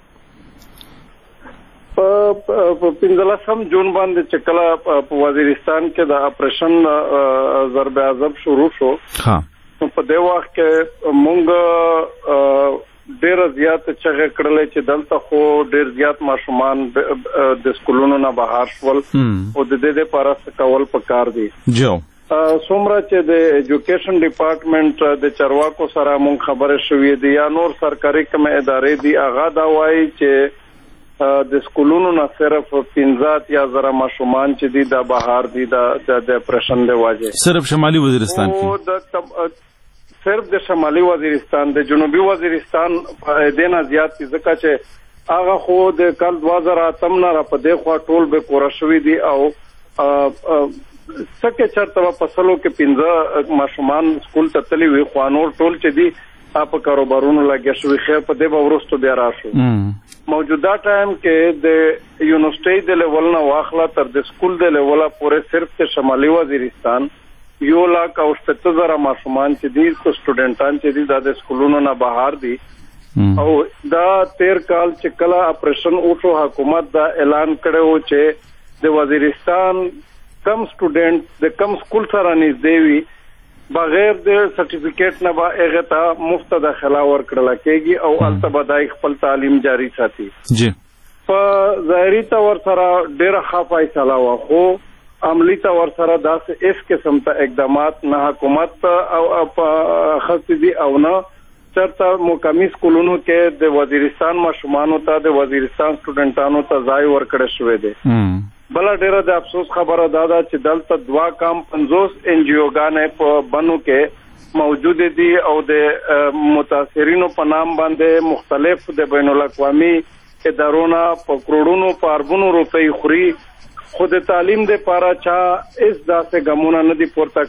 په پنځلسم جون باندې چې کله په وزیرستان کې د اپریشن ضرب عذاب شروع شو په دې وخت کې مونږ ډېر زیات چغې کړلې چې دلته خو ډېر زیات ماشومان د سکولونو نه بهر شول او د دې لپاره څه کول پکار دي جو څومره چې د ایجوکیشن ډپارټمنټ د چارواکو سره مونږ خبرې شوې دي یا نور سرکاري کومه ادارې دي هغه دا وایي چې د سکولونو نه صرف پنځه یا زره ماشومان چې دي د بهر دي د اپریشن د واجه صرف شمالي وزیرستان کې صرف د شمالي وزیرستان د جنوبي وزیرستان په دینه زیات ځکه چې هغه خو د کال دوه زره اتم نه را په دې خوا ټول به کور شوي دي او سکه چرته په فصلو کې پنځه ماشومان سکول ته تللی وي خو نور ټول چې دي په کاروبارونو لګیا شوي خیر په دې به وروسته بیا راشو موجوده ټایم کې د یونیورسيټي د لیول نه واخله تر د سکول د لیوله پورې صرف ته شمالي وزیرستان یو لاک او شپږ زره ماشومان چې دي کو سټوډنټان چې دي د سکولونو نه بهر دي او دا تیر کال چې کله اپریشن وشو حکومت دا اعلان کړو چې د وزیرستان کم سټوډنټ د کم سکول سره نږدې وي بغیر د سرټیفیکیټ نه به هغه ته مفت داخله ورکړل کېږي او البته به دای خپل تعلیم جاری ساتي جی په ظاهري تور سره ډېر ښه فیصله و خو عملی تور سره داسې اس قسم ته اقدامات نه حکومت او خاص دي او نه چرته مقامی سکولونو کې د وزیرستان ماشومانو ته د وزیرستان سټوډنټانو ته ځای ورکړل شوی دی بل ډیره د افسوس خبره دا ده چې دلته دوا کام پنځوس ان جی او ګانې په بنو کې موجود دي او د متاثرینو په نام باندې مختلف د بین الاقوامي ادارونو په کروڑونو په اربونو روپۍ خوري خود تعلیم د پاره چا اس داسې ګمونه نه دي پورته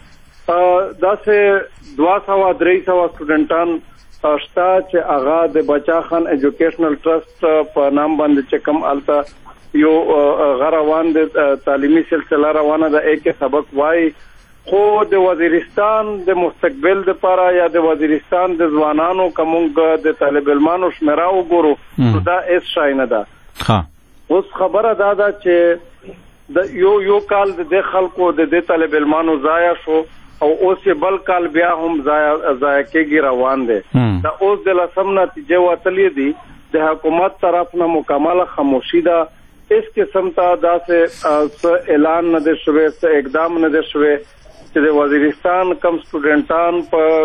کړی داسې دوا سوا درې سوا سټوډنټان شتا چې هغه د بچا خان ایجوکیشنل ټرست په نام باندې چې کم الته یو غروان د تعلیمي سلسله روانه ده یک سبق وای خو د وزیرستان د مستقبل د پاره یا د وزیرستان د ځوانانو کومګ د طالب علمانو شمیره وګورو دا اس شای نه ده ها اوس خبره دا ده چې د یو یو کال د خلکو د طالب علمانو ضایع شو او اوس بل کال بیا هم ضایع ضایع کېږي روان دي دا اوس د لسم نتیجه وتلې دي د حکومت طرف نه مکمل خاموشي ده اس قسم ته داسې اعلان نه دی شوی څه اقدام نه دی شوی چې د وزیرستان کم سټوډنټان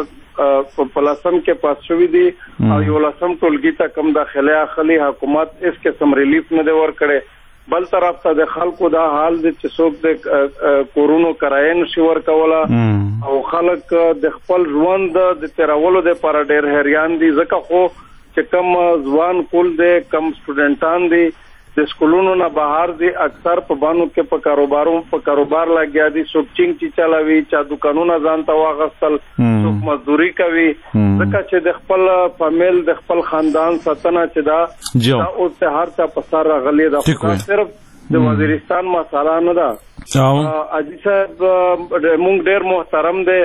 په په لسم کې پاس شوي دي او یو لسم ټولګي ته کم داخله اخلي حکومت اس قسم ریلیف نه دی ورکړي بل طرف ته د خلکو دا حال دی چې څوک د کورونو کرایه نشي ورکوله او خلک د خپل ژوند د تیرولو د پر ډېر حیران دي ځکه خو چې کم ځوان کول دي کم سټوډنټان دي د سکولونو نه بهر دي اکثر په بانو کې په کاروبارو په کاروبار لګیا دي څوک چینګ چی چلاوي چا دکانونه ځان ته واغستل څوک مزدوري کوي ځکه چې د خپل فامیل د خپل خاندان ساتنه چې دا او ته هر څه په سر غلي دا صرف د وزیرستان مساله نه ده اجي صاحب مونږ ډېر محترم دي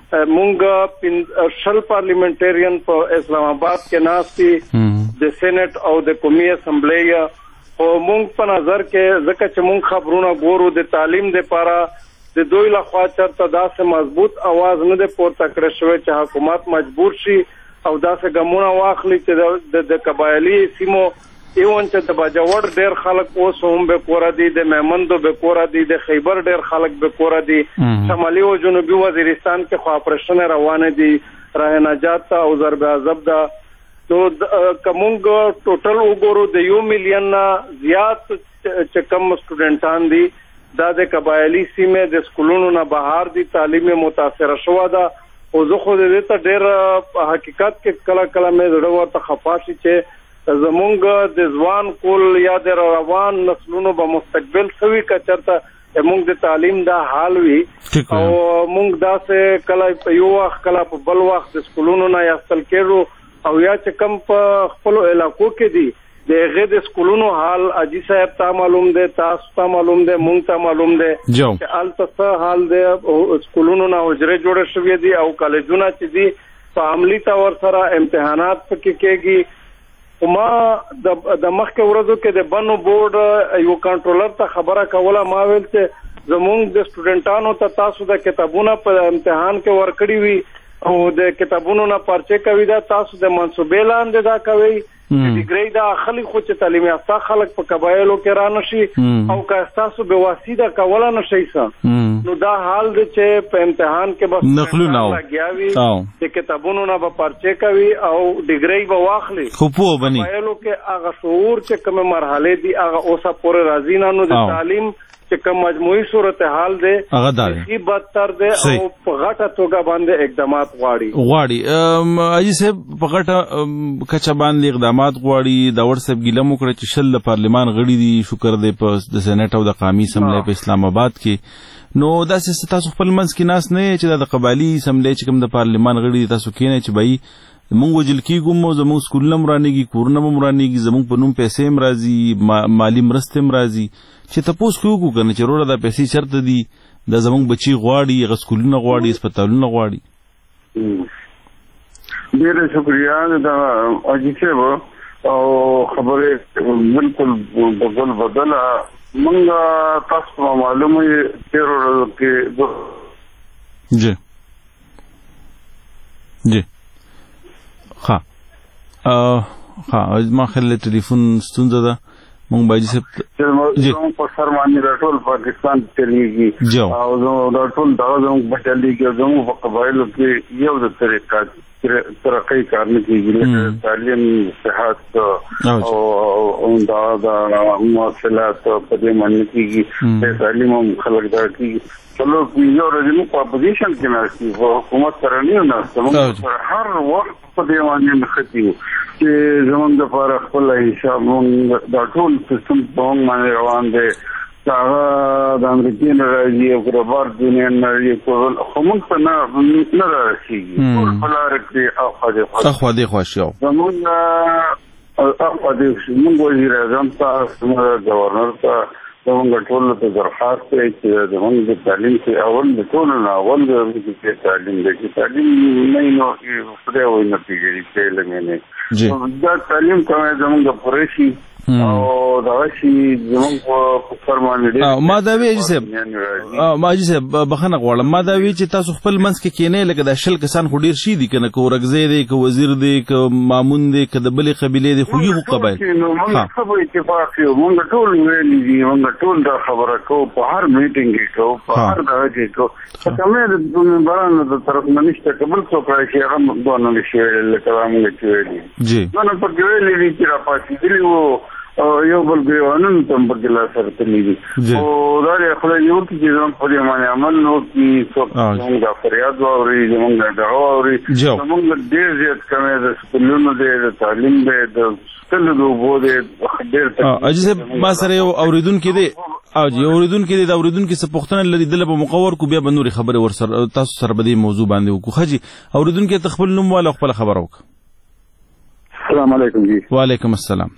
مونږ شل پارلیمنټریان په اسلام آباد کې ناشتي د سېنات او د قومي اسمبلی او مونږ په نظر کې ځکه چې مونږ خبرونه ګورو د تعلیم د پاره د دوی لخوا چرته داسې مضبوط आवाज نه د پورته کړی شوی چې حکومت مجبور شي او داسې ګمونه واخلي چې د قبایلی سیمو ایون چې د باجوړ ډېر خلک اوس هم به کور دي د میمندو به کور دي د خیبر ډېر خلک به کور دي شمالي او جنوبي وزیرستان کې خو اپریشن روانه دي راه نجات او ضرب عذاب ده نو کومګ ټوټل وګورو د یو میلیون زیات چې کم سټوډنټان دي دا د قبایلی سیمه د سکولونو نه بهر دي تعلیم متاثر شوه ده او زه خو دې ته ډېر حقیقت کې کله کله مې زړه ورته خفاشي چې زمونږ د ځوان کول یا د روان نسلونو به مستقبل سوي کچرته موږ د تعلیم دا حال وي او موږ داسې کله یو وخت کله په بل وخت د سکولونو نه یاستل کېږو او یا چې کم په خپل علاقو کې دي د هغه د سکولونو حال اجي صاحب ته معلوم دی تاسو ته معلوم دی مونږ ته معلوم دی چې الته حال دی سکولونو نه حجره جوړه شوې دي او کالجونه چې دي په عملی تور سره امتحانات پکې کېږي ما د مخکې ورځو کې د بنو بورډ یو کنټرولر ته خبره کوله ما ویل چې زمونږ د سټوډنټانو ته تاسو د کتابونو په امتحان کې ورکړی وي او د کتابونو نه پرچه کوي دا تاسو د منسوبې لاندې دا کوي ډیګری دا خلک خو چې تعلیم یافته خلک په قبایلو کې را نشي او که تاسو به واسطه کوله نشي سم نو دا حال دی چې په امتحان کې بس نقلونه لګیاوي د کتابونو نه به پرچه کوي او ډیګری به واخلي خو په بني قبایلو کې هغه شعور چې کومه مرحله دي هغه اوسه پورې راځي نه نو د تعلیم چې کوم مجموعي صورتحال دی هغه دا دی ای بدتر دی او په غټه توګه باندې اقدامات غواړي غواړي اجي صاحب په غټه کچه باندې اقدامات غواړي دا ور صاحب ګیله مو کړه چې شل پارلمان غړي دي شکر دی په د سېنات او د قومي اسمبلی په اسلام آباد کې نو دا څه تاسو خپل منځ کې ناس نه چې د قبایلی اسمبلی چې کوم د پارلمان غړي تاسو کې نه چې بای مونږ وجل کېږو مو زموږ سکولونه مرانېږي کورونه مو مرانېږي زموږ په نوم پیسې هم راځي مالي مرستې هم راځي چې تپوس خو وکړو که نه چې وروره دا پیسې چېرته دي دا زموږ بچي غواړي هغه سکولونه غواړي هسپتالونه غواړي ډېره شکریه د حاجي صاحب او خبرې بالکل بدل بدله مونږ تاسو ته معلومه یې تېرو ورځو کې جی جی ها ها ما خل ټلیفون ستونزه ده مونږ باید چې جی په سر باندې د ټول پاکستان تلېږي او د ټول دغه زموږ بچلېږي زموږ په قبایلو کې یو د طریقه ترقی کار نه کېږي تعلیم صحت او دا د مواصلات په دې باندې کېږي د تعلیم هم خلک دا کېږي چلو یو ورځ موږ په اپوزیشن کې ناستو په حکومت سره نه یو ناستو موږ هر وخت په دې باندې نښتي وو چې زموږ دپاره خپل حساب موږ دا ټول سیستم په موږ باندې روان دی هغه د امریکې نه راځي او د بارد دنیا نه راځي خو موږ ته نه نه رارسېږي ټول په لاره کې اخوا دېخوا اخوا دېخوا شي زموږ اخوا دېخوا موږ وزیر اعظم ته زموږ گورنر ته زموږ ټولو ته درخواست دی چې زموږ د تعلیم کې اول د ټولو نه اول د تعلیم دی چې تعلیم نه وي نو خدای وایي نه پېژني چې علم یې نه دا تعلیم کومه زموږ پوره شي او دا شي زموږ په فرمان دی ما دا وی چې ما چې بخنه غواړم ما دا وی چې تاسو خپل منځ کې کینې لکه د شل کسان خو ډیر شي دي کنه کو رغزې دی کو وزیر دی کو مامون دی که د بلې قبیلې دی خو یو قبایل ها سبا اتفاق یو موږ ټول ویلې دي موږ ټول دا خبره کو په هر میټینګ کې کو په هر دغه کې کو په کومه د بارانو د طرف نه نشته قبل څوک راځي هغه دوه نه شي لکه موږ چې ویلي جی نو په ویلې دي چې را پاتې دي وو یو بل ګریوانن تم په ګلا سره تللی او دا له خپل یو کې زموږ په دې باندې عمل نو کې څوک څنګه فریاد واوري زموږ دا واوري زموږ ډېر زیات کمه د سکولونو د تعلیم د ستل د وبو د ډېر اجازه ما سره یو اوریدونکو دی او یو اوریدونکو دی دا اوریدونکو څه پوښتنه لري د په مقور کو بیا بنوري خبره ور سره تاسو سره به دې موضوع باندې وکړو خجی اوریدونکو ته خپل نوم والا خپل خبر وک السلام علیکم جی وعلیکم السلام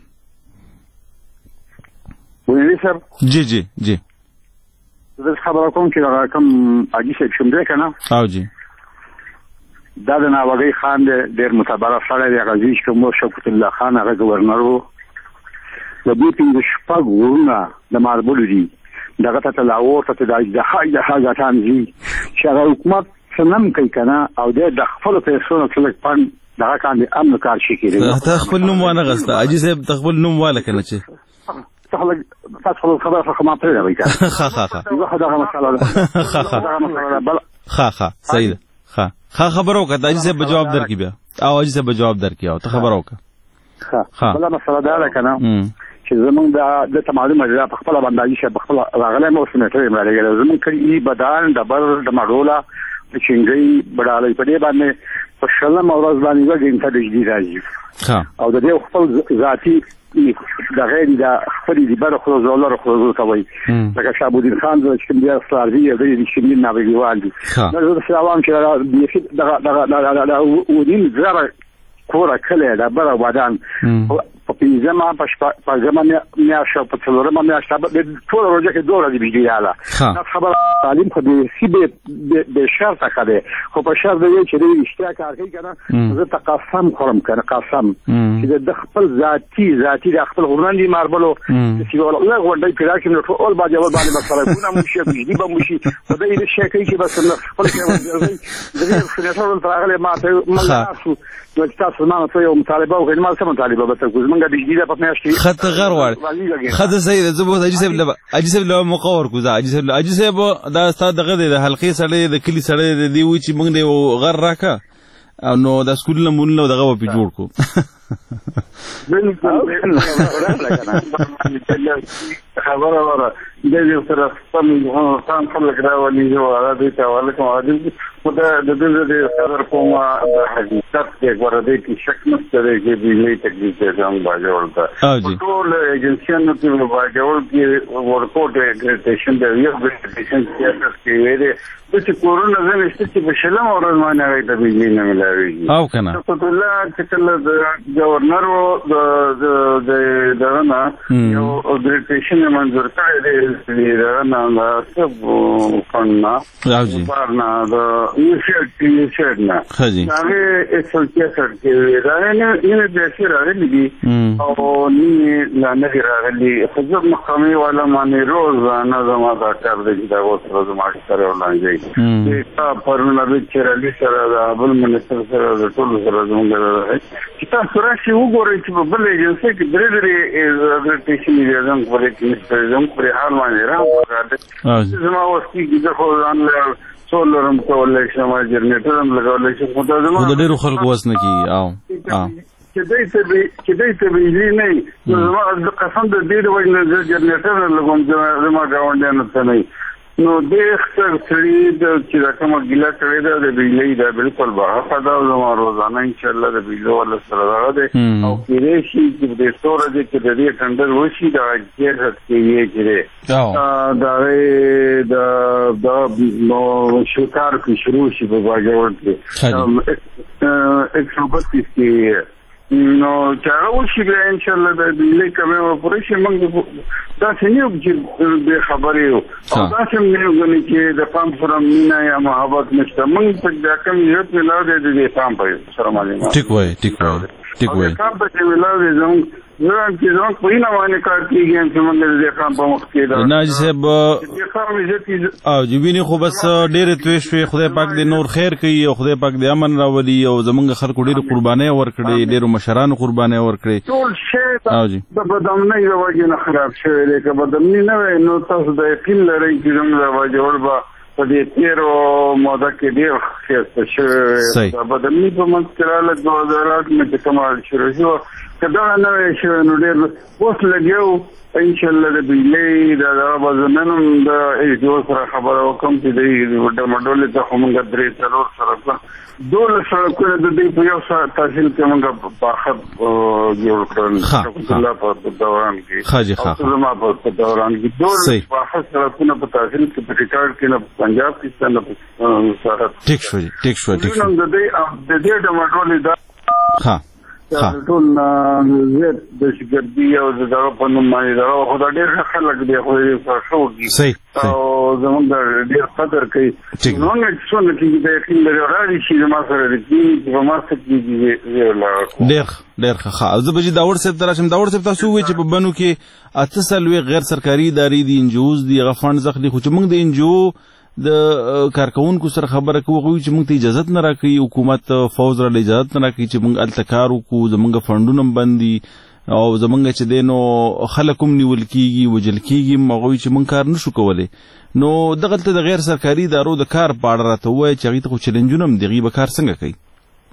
ویلی سر جی جی جی زه خبره کوم چې هغه کوم حاجي صاحب شوم دی که نه او جی دا د ناوګۍ خان دی ډېر معتبره سړی دی هغه زوی چې کوم و شوکت الله خان هغه ګورنر و د دوی پنځه شپږ وروڼه د ماربلو دي دغه ته لاهور ته د اجدها اجدها ګټان ځي چې هغه حکومت څه نم کوي که نه او دی د خپلو پیسو نه څه لږ پنډ دغه کاندې امن کار شي کېدی ته خپل نوم وانه غسته حاجي صاحب ته خپل نوم واله که نه چې تاسو خبره څخه ما پرې راوي کار ها ها ها زه دا مسله ده ها ها ها ها صحیح ده ها ها خبرو کا داجي سے جواب در کی بیا او اجي سے جواب در کیا ته خبرو کا ها بل مسله ده کنه چې زمونږ د د معلومه ده په خپل باندې چې په خپل راغله مو سمته مړاله زمونږ کړي بدان دبر د مړولا چنګي بډاله په دې باندې په شلم اورز باندې وګین ته د جدي راځي او د دې خپل ذاتی د غیر د خپل دی بر خو زولر خو زول کوي لکه شاه ابو الدین خان چې بیا سلاردي د شمال ناوګیوال دي نو د سلام چې دغه دغه دغه ودین زره کور کله د بر ودان په پنځمه په ځمانه میاشته په څلورمه میاشته د ټول ورځې کې دوه ورځې بيجیاله دا خبره تعلیم خو د سی به به شرط کړه خو په شرط دی چې د اشتیا کار کوي کنه زه تقسم خورم کنه قسم چې د خپل ذاتی ذاتی د خپل غوړاندې ماربلو چې ولا غونډې پیدا کړي نو ټول باندې ول باندې مسله ګونه مو شي دي به مو شي په دې شي کوي چې بس خپل کې د سنټرال فراغله ما ته ملاسو نو تاسو ما ته یو مطالبه وکړم ما سم مطالبه به تاسو زمونږ د جديده په میاشتې خط غر وړ خط صحیح ده زبو اجي سب لبا اجي سب لبا مقور کو اجي سب اجي سب دا استاد دغه د حلقې سړی د کلی سړی دی وی چې موږ دی غر راکا نو د سکول نه مونږ نو دغه په جوړ کو بالکل خبره وره د دې سره سم ځان خلک راولي یو عادي ته وعلیکم عادي خدا د دې د خبر کومه د حقیقت کې ورته کې شک نشته چې بجلی تکلیف ځان باجوړ تا ټول ایجنسیانو کې باجوړ کې ورکوټ اګریډیشن د یو اګریډیشن کې ویلې چې کورونا زموږ چې په شلم اورل باندې راځي د بجلی نه ملاوي او کنه په الله چې کله د گورنر او د د دغه یو اګریډیشن منظور کړی دی دغه نه څه فننا راځي پارنا د یو شرط یو شرط نه هغه اکسل کیسر کې راځي نه د شي راغلي دي او نه نه راغلي خو مقامي ولا معنی روزانه زما دا کار دی دا اوس زما سره ولانځي دا پرونه د چرالي سره د بل منستر سره د ټول سره زموږ چې تاسو راشي وګورئ چې په بل ایجنسي کې درې درې اګریډیشن یې زموږ پرې کې زموږ پرې حال باندې راغلی زما اوس کې د خو ځان له سولرم کولای شم جنریټر هم لګولای شم خو دا زما د ډېرو خلکو وس نه کیږي او چې دای ته چې دای ته بجلی نه زما د قسم د دې وجه نه جنریټر لګوم زما گاونډیانو ته نه نو د اختر سړي د چې رقم ګیلا کړی دا د بجلی دا بالکل باه دا زما روزانه ان شاء الله د بجلی ولا سره راغلی او کېږي چې د ستوره چې د دې ټندر وشي دا چې کې یې کړي دا د د شکار کې شروع شي په باجوړ کې ایک سو بتیس کې نو چاغه وشي بیا ان شاء الله د دې کومه پوره شي موږ دا څنګه چې د خبرې او دا څنګه چې د پام سره مینا یا محبت نشته موږ په دا کوم یو په لاره د دې پام په سره معلومه ټیک وای ټیک وای ټیک وای دا په ویلاوي زموږ زه چې زموږ په اینا باندې کار کیږي چې موږ د دې کار په وخت کې دا نه صاحب او جوینه خو بس ډېر توې شوې خدای پاک دې نور خیر کوي او خدای پاک دې امن راولي او زموږ خلکو ډېر قرباني ورکړي ډېر مشرانو قرباني ورکړي ټول شی او جی د بدامنۍ د وجه نه خراب شوی دی که بدامنۍ نه وي نو تاسو د یقین لرئ چې زموږ د وجه به په دې تیرو موده کې ډېر ښایسته شوی د بدامنۍ په منځ کې راغله دوه هزار اټ کې چې کومه شروع شوه که دغه نه وی شوی نو ډېر اوس لګیو انشاءالله د بجلۍ د دغه به زه نن هم د ایډیو سره خبره وکړم چې دوی ډمډولې ته خو موږ درې څلور سړکونه دولس سړکونه د دوی په یو تحصیل کې موږ پاخه جوړ کړل الله په دوران کې زما په دوران کې دولس پاخه سړکونه په تحصیل کې په ریکارډ کې نه پنجاب کې نه په سرحد ټیک شو ټیک شو ټیک شو د دې ډمډولې دا ټول زیات د شګردي او دغه په نوم باندې دا خو دا ډېر خلک دی خو یې فرشو دي او زمونږ ډېر قدر کوي نو نه څونه کې د یقین لري راځي چې ما سره دې په ما سره کې ډېر ډېر ښه زه به چې داور صاحب ته راشم داور صاحب تاسو وایئ چې په بنو کې اته سلوي غیر سرکاري ادارې دي انجوز دي هغه فنډ ځخلي خو چې موږ د انجو د کارکونکو سره خبره کوو چې موږ ته اجازه نه راکوي حکومت فوز را اجازه نه راکوي چې موږ الته کار وکړو زموږ فنډونه بند دي او زموږ چې دی نو خلک هم نیول کېږي وجل کېږي هغوی چې موږ کار نشو کولی نو دغلته د غیر سرکاري ادارو د کار په اړه راته ووایه چې هغوی ته خو چلنجونه هم دي هغوی به کار څنګه کوي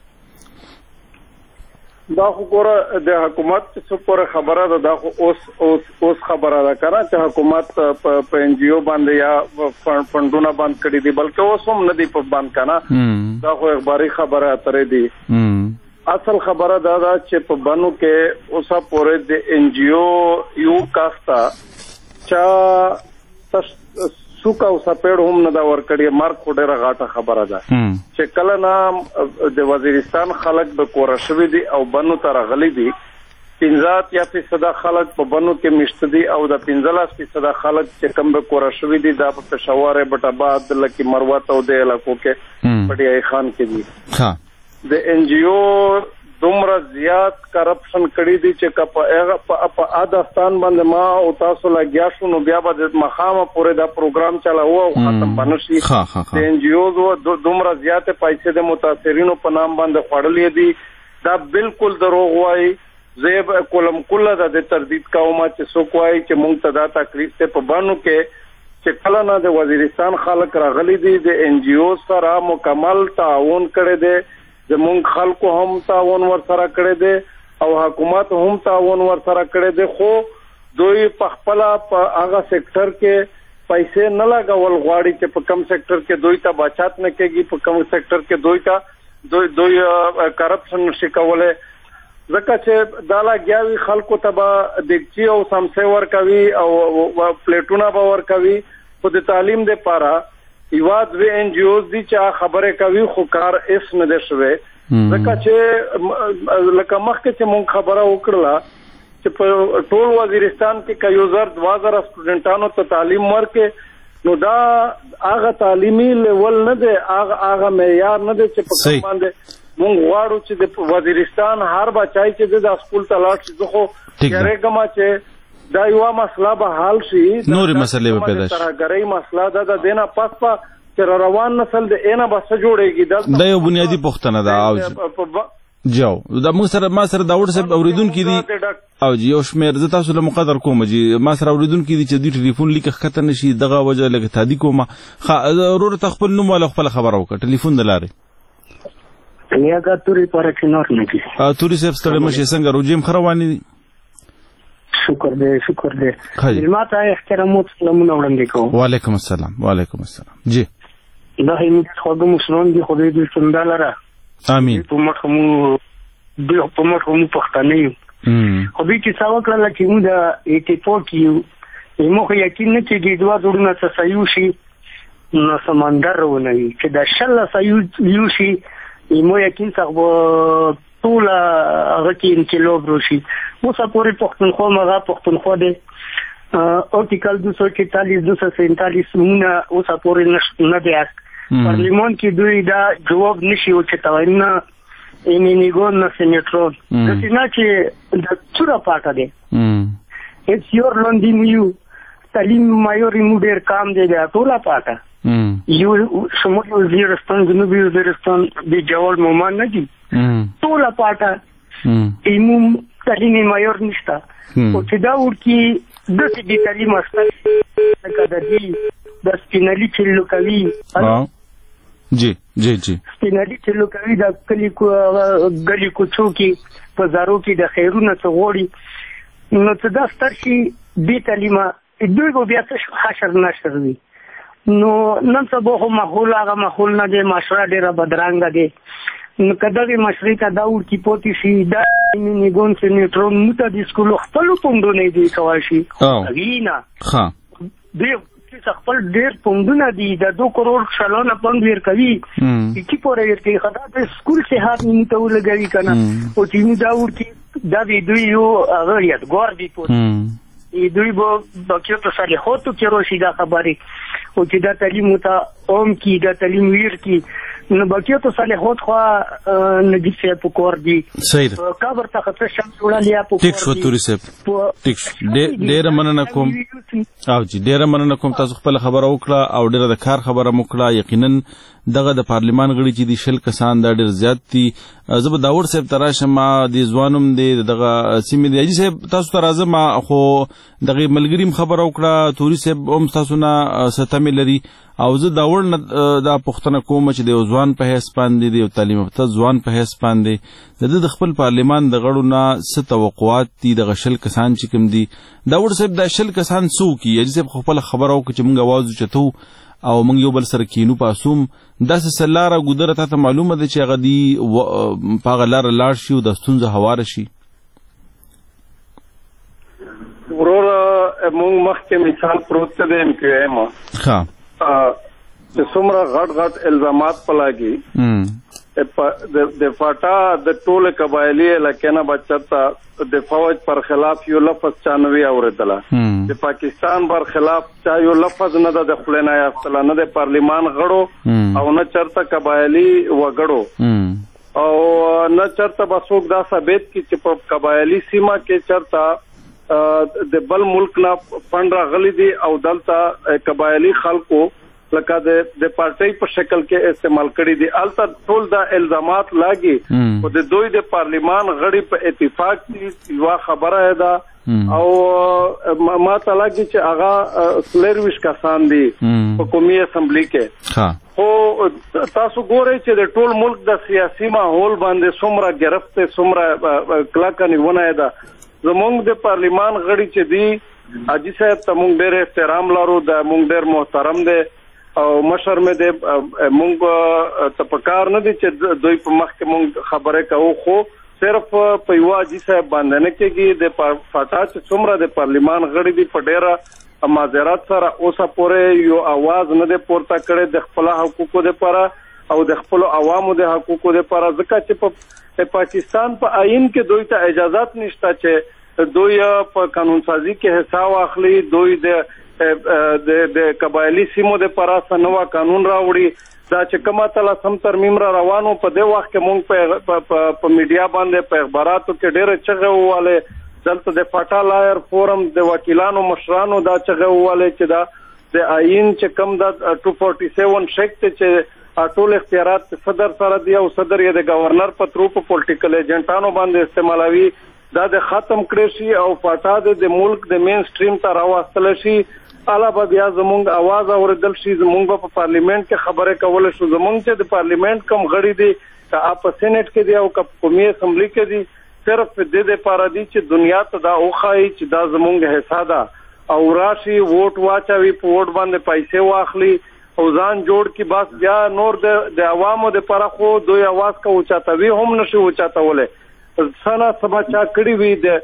دا خو ګوره د حکومت څه پورې خبره ده دا خو اوس اوس اوس خبره ده که نه چې حکومت په این جی او باندې یا فنډونه بند کړي دي بلکې اوس هم نه دي په بند که نه دا خو اخباري خبره اترې دي اصل خبره دا ده چې په بنو کې اوسه پورې د این جی او یو کاسته چا څوک او سپېړ هم نه دا ورکړي مرګ خو ډېره غاټه خبره ده چې کله نه د وزیرستان خلک د کوره شوي دي او بنو ته راغلي دي پنځه اتیا فیصده خلک په بنو کې مشته دي او د پنځلس فیصده خلک چې کوم د کوره شوي دي دا په پېښور بټ آباد لکه مروت او د علاقو کې پټیای خان کې دي د این جی او دومره زیات کرپشن کړی دي چې په ادستان باندې ما او تاسو لګیا شو نو بیا به د مخامه پورې دا پروګرام چلاوه او ختم باندې شي د این جی او دومره زیات پیسې د متاثرینو په نام باندې خوړلې دي دا بالکل دروغ وایي زه به کولم کله د تردید کوم چې څوک وایي چې مونږ ته دا تکلیف ته په بانو کې چې کله نه د وزیرستان خلک راغلي دي د این جی او سره مکمل تعاون کړی دی زمونږ خلکو هم تعاون ور سره کړی دی او حکومت هم تعاون ورسره کړی دی، خو دوی په خپل په هغه سېکټر کې پیسې نه لګول غواړي چې په کم سېکټر کې دوی ته بچت نه کېږي، په کم سېکټر کې دوی ته دوی دوی کرپشن نشي کولی، ځکه چې دا لګیاوي خلکو ته به دیګچي او سمسې ورکوي او پلیټونه به ورکوي، خو د تعلیم دپاره یوه دوې این جی اوز دي چې خبرې کوي خو کار هېڅ نه دی شوی، ځکه چې لکه مخکې چې مونږ خبره وکړله چې په ټول وزیرستان کې که یو زر دوه زره سټوډنټانو ته تعلیم ورکړي نو دا هغه تعلیمي لیول نه دی، هغه هغه معیار نه دی چې په کوم باندې مونږ غواړو چې د وزیرستان هر بچای چې د سکول ته لاړ شي. زه خو یارېږم چې دا یوه مسله به حل شي، نورې مسلې به پیدا شي، ترهګرۍ مسله ده، د دې نه پس په چې روان نسل د اینه به څه جوړېږي، دا یو بنیادي پوښتنه ده. او جاو دا موږ سره ما سره داوود صاحب اوریدونکي دي او جی یو شمېر زه تاسو له مقدر کوم جی ما سره اوریدونکي دي چې دوی ټلیفون لیک ښکته نه شي، دغه وجه لږ تادي کومه. ورور ته خپل نوم والا خپله خبره وکړه ټلیفون د لارې. نیاګه توري پاره کې نور نه دي. توري صاحب ستړی مه شئ، څنګه روجې هم ښه روانې دي؟ شکر دی شکر دی. مېلمه ته احترامات سلامونه وړاندې کوم. وعلیکم السلام. وعلیکم السلام. جی دا هیڅ خوږه مسلمان دي، خدای دې څنګه لره امين. په مټ مو د په مټ مو پښتانه یو، خو دوی چې څه وکړله چې موږ د اتفاق یو، موږ یقین نه کېږي دوه زړونه څه سیو شي نو سمندر ونه وي، چې د شله سیو یو شي موږ یقین څخه به ټوله هغه کې انقلاب راشي. اوسه پورې پښتونخوا مغه پښتونخوا دی، آرټیکل دو سو چالیس دو سو سینتالیس مونه اوسه پورې نه دی است. پارلیمان کې دوی دا جواب نشي او چې تواینا ایمینیګون نه سېنیټرون د سینا چې د څوره پاټه دی اټس یور لوندین یو تعلیم مایوري مو ډېر کام دی دا ټوله پاټه یو شمول وزیرستان جنوبي وزیرستان د جوال مومان نه دي ټوله پاټه ایمو تعلیم مایور نشته او چې دا ورکی د دې تعلیم اصل څنګه د دې د سپینالي چې لوکوي جی جی جی سپینالي چې لوکوي د کلی کو غلي کوڅو کې په زارو کې د خیرونه څه غوړي نو څه دا ستر شي دې تعلیمه دوی به بیا څه حشر نشر وي نو نن سبا خو ماحول هغه ماحول نه دی، معاشره ډېره بدرنګه دی، نو که دغې معاشرې ته دا ورکې پاتې شي دا نیګون سېنیټرون موږ ته د سکولو خپلو پونډونه یې دوی کولی شي هغې نه دوی خپل ډېر پونډونه دي د دو کروڑ سلانه پونډ ورکوي چې پورې ورکوي خو دا د سکول صحت موږ ته ولګوي که نه او چې موږ دا ورکړي دا د دوی یو هغه یادګار دی پوه دوی به باقیو ته صالحاتو کې راشي دا خبرې او چې دا تعلیم ته عام کړي دا تعلیم ویر کړي نو باقیو ته صالحات خو نجیب صاحب په کور دي صحیح کابر ته خطر شمس وړاندې په ټیک شو توري صاحب ټیک ډېره مننه کوم او جی ډېره مننه کوم تاسو خپل خبره وکړه او ډېره د کار خبره مو کړه. یقینا دغه د پارلمان غړي چې دي شل کسان دا ډېر زیات دي. زه به داوود صاحب ته راشم، د ځوانم دی دغه سیمې دی. حاجي صاحب تاسو ته راځم خو دغه ملګري م خبره وکړه توري صاحب هم تاسو نه څه تمې لري او زه داوړ نه دا پوښتنه کوم چې د یو ځوان په حیث باندې د یو تعلیم یافته ځوان په حیث باندې د ده د خپل پارلمان د غړو نه څه توقعات دي دغه شل کسان چې کوم دي. داوړ صاحب دا شل کسان څه وکړي؟ حاجي صاحب خو خپله خبره وکړه چې موږ اواز اوچتو او موږ یو بل سره کینو پاسوم داسې څه لاره ګودره تا ته معلومه ده چې هغه دي په هغه لاره لاړ شي او دا ستونزه هواره شي؟ وروره موږ مخکې مثال پروت ته دی ایم کیو ایم ښه چې څومره غټ غټ الزامات په لاګي د فاټا د ټولې قبایلي علاقې نه به چېرته د فوج پر خلاف یو لفظ چا نه وي اورېدله، د پاکستان پر خلاف چا یو لفظ نه ده د خولې نه یافتله، نه د پارلیمان غړو او نه چېرته قبایلي وګړو او نه چېرته به څوک دا ثابت کړي چې په قبایلي سیمه کې چېرته د بل ملک نه فنډ راغلی دي او دلته قبایلي خلکو لکه د پارټۍ په شکل کې استعمال کړي دي. الته ټول دا الزامات لاګي او د دوی د پارلیمان غړي په اتفاق کې یوه خبره ده او ما ته لګي چې هغه سلیرویش کسان دي په قومي اسمبلی کې خو تاسو ګورئ چې د ټول ملک د سیاسي ماحول باندې څومره ګرفت څومره کلکه نیونه ده زمونږ د پارلیمان غړي چې دي حاجي صاحب ته مونږ ډېر احترام لرو د مونږ ډېر محترم دی او مشر مې د مونږ ته پکار نه دي چې دوی په مخ کې مونږ خبره کوو خو صرف په یو حاجي صاحب باندې نه کېږي د فاټا چې څومره د پارلیمان غړي دي په ډېره معذرت سره اوسه پورې یو اواز نه دی پورته کړی د خپل حقوقو لپاره او د خپل عوامو د حقوقو لپاره ځکه چې په پاکستان په آئین کې دوی ته اجازهات نشته چې دوی په قانون سازي کې حصہ واخلي دوی د د قبایلی سیمو لپاره سنوا قانون راوړي دا چې کومه تل سم ترمیم را روانو په دې وخت کې مونږ په په میډیا باندې په اخباراتو کې ډېر چغه واله دلته د فاټا لایر فورم د وکیلانو مشرانو دا چغه واله چې دا د آئین چې کم د دو سو سینتالیس شیکت چې ټول اختیارات صدر سره دی او صدر یې د گورنر په ترو په پولیټیکل ایجنټانو باندې استعمالوي دا د ختم کړی شي او فاټا د ملک د مین سټریم ته راوستل شي علاوه بیا زمونږ आवाज اوریدل شي زمونږ په پارلیمنت کې خبره کول شو زمونږ چې د پارلیمنت کم غړي دي که اپ سېنات کې دي او که قومي اسمبلی کې دي صرف د دې لپاره دي چې دنیا ته دا اوخایي چې دا زمونږ حصہ ده او راشي ووټ واچوي په ووټ باندې پیسې واخلي او ځان جوړ کی بس بیا نور د د عوامو لپاره خو دوی आवाज کا اوچاتوي هم نشي اوچاتوله سنا سبا چا کړی وي د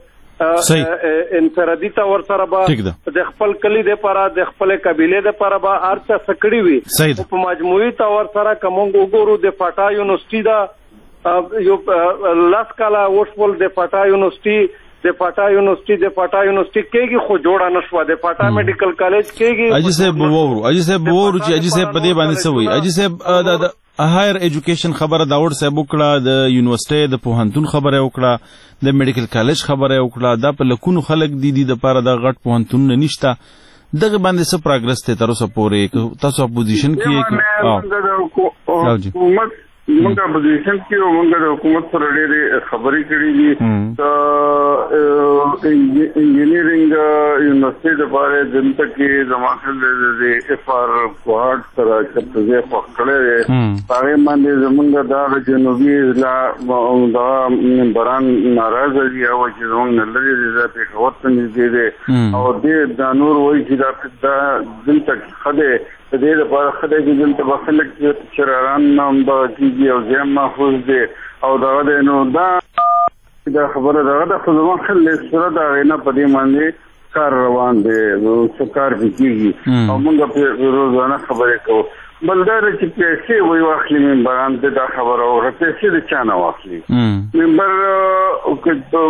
انفرادي تور سره به د خپل کلی د لپاره د خپل قبيله د لپاره به ارچا سکړی وي په مجموعي تور سره کوم وګورو د فاټا یونیورسيټي دا یو لاس کالا وښول د فاټا یونیورسيټي د فاټا یونیورسيټي د فاټا یونیورسيټي کېږي خو جوړه نشو د فاټا میډیکل کالج کېږي اجي صاحب وورو اجي صاحب وورو چې اجي صاحب په دې باندې سوي اجي صاحب د هایر ایجوکیشن خبره داور صاحب وکړه د یونیورسيټي د پوهنتون خبره وکړه د میډیکل کالج خبره وکړه دا په لکونو خلک دي دي د پاره د غټ پوهنتون نه نشته دغه باندې څه پروګرس ته تر اوسه پورې تاسو اپوزیشن کې او حکومت موږ اپوزیشن کې او موږ د حکومت سره ډېرې خبرې کړې دي د انجینیرینګ یونیورسيټي لپاره دلته کې زموږ د اف ار کوهارت سره چې څه پکړې هغه باندې زموږ د جنوبي ضلع د بران ناراضه دي او چې زموږ نه لري د پیښور ته دي او د نور وایي چې دا دلته خده د دې لپاره خدای دې دلته بخلک چې شراران نام دا کیږي او زم محفوظ دي او دا نو دا دا خبره دا د خدمت خلک سره دا نه پدې باندې کار روان دي نو څکار کیږي او موږ په روزانه خبرې کوو بلدار چې پیسې وي واخلي منبران ته دا خبره او پیسې د چانه واخلي منبر او که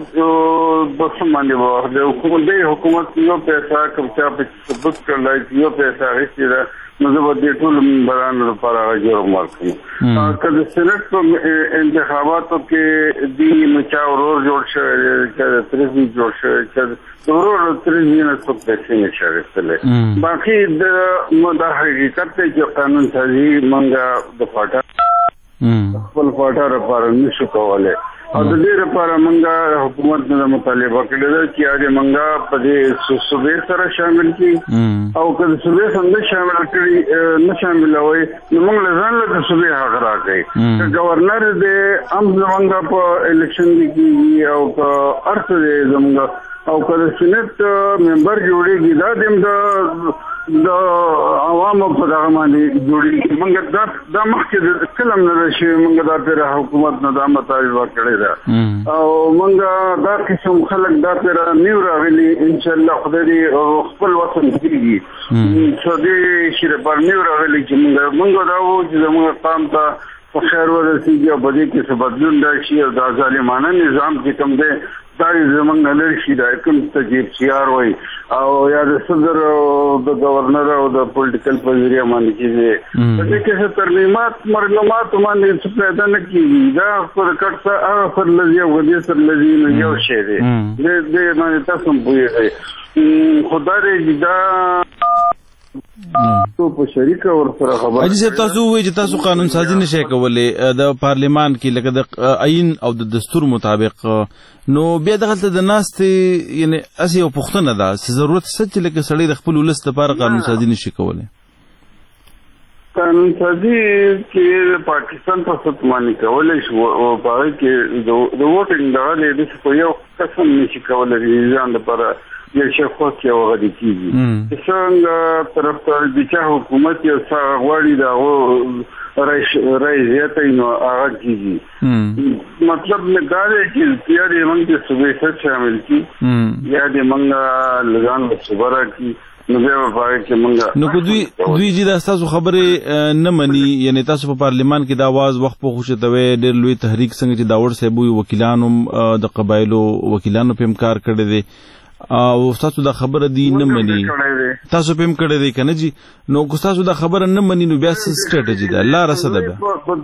ووټ بس باندې د حکومت د حکومت یو پیسې کوم چې په ثبوت کړل یو پیسې هیڅ نو زه به دې ټول منبران لپاره جوړ مارکم که د سېنات په انتخاباتو کې دی مچا ورور جوړ شوی چې ترې جوړ شوی چې ورور ترې نه څه پیسې نشي باقي د د حقیقت چې قانون سازي منګه د فاټا خپل فاټا لپاره نشو کولای او د دې لپاره منګه حکومت نه مطالبه کړې ده چې اړ منګه په دې صوبې سره شامل کړي او که صوبې څنګه شامل کړي نه شامل وي نو موږ ځان له صوبې حق راکړي چې گورنر دې ام زمونږ په الیکشن کې او که ارث دې زمونږ او که سېنات ممبر جوړیږي دا دیم د د عوامو په دغه باندې جوړیږي موږ دا د مخکې کلم نه شي موږ دا پر حکومت نه د مطالبه کړې ده او موږ دا قسم خلک دا پر نیو راغلي ان شاء الله خدای خپل وطن کېږي چې دې شي پر نیو راغلي چې موږ موږ دا وو چې موږ قام ته په خیر ورسیږي او بده کې څه بدلون راشي او دا ظالمانه نظام چې کوم دی دا زمونږ نه لري شي دا کوم تجیب سیار وای او یا د صدر او د گورنر او د پولیټیکل پوزیشن باندې کېږي په دې کې څه ترمیمات مرلومات باندې څه پیدا نه کیږي دا پر کټه هغه پر لږه یو دې سر لږی نه یو شی دی دې دې باندې تاسو پوهیږئ خدای دې دا تو په شریک ور سره خبر اجي صاحب تاسو وایي چې تاسو قانون سازي نشئ کولای د پارلیمان کې لکه د عین او د دستور مطابق نو بیا دغه د ناستې یعنی اسی او پښتنه ده چې ضرورت څه چې لکه سړی د خپل ولس لپاره قانون سازي نشي کولای قانون سازي کې پاکستان په ستمانه کولای شو او په کې د ووټینګ دغه د څه یو قسم نشي کولای ځان لپاره یو شخص یو غدي کیږي څنګه طرف ته د چا حکومت یو څا غواړي دا رئیس رئیس یې نو هغه کیږي مطلب نه دا دی چې یا دې موږ د صوبې سره شامل کی یا دې موږ لګان صوبره کی نو بیا په کې موږ نو دوی دوی چې دا تاسو خبره نه مني یعنی تاسو په پارلیمان کې د आवाज وخت په خوشتوي ډېر لوی تحریک څنګه چې داور صاحب وکیلانو د قبایلو وکیلانو په امکار کړی دی او تاسو دا خبره دی نه مني تاسو پم کړی دی کنه جی نو کو تاسو دا خبره نه مني نو بیا څه سټریټجی ده الله رسد به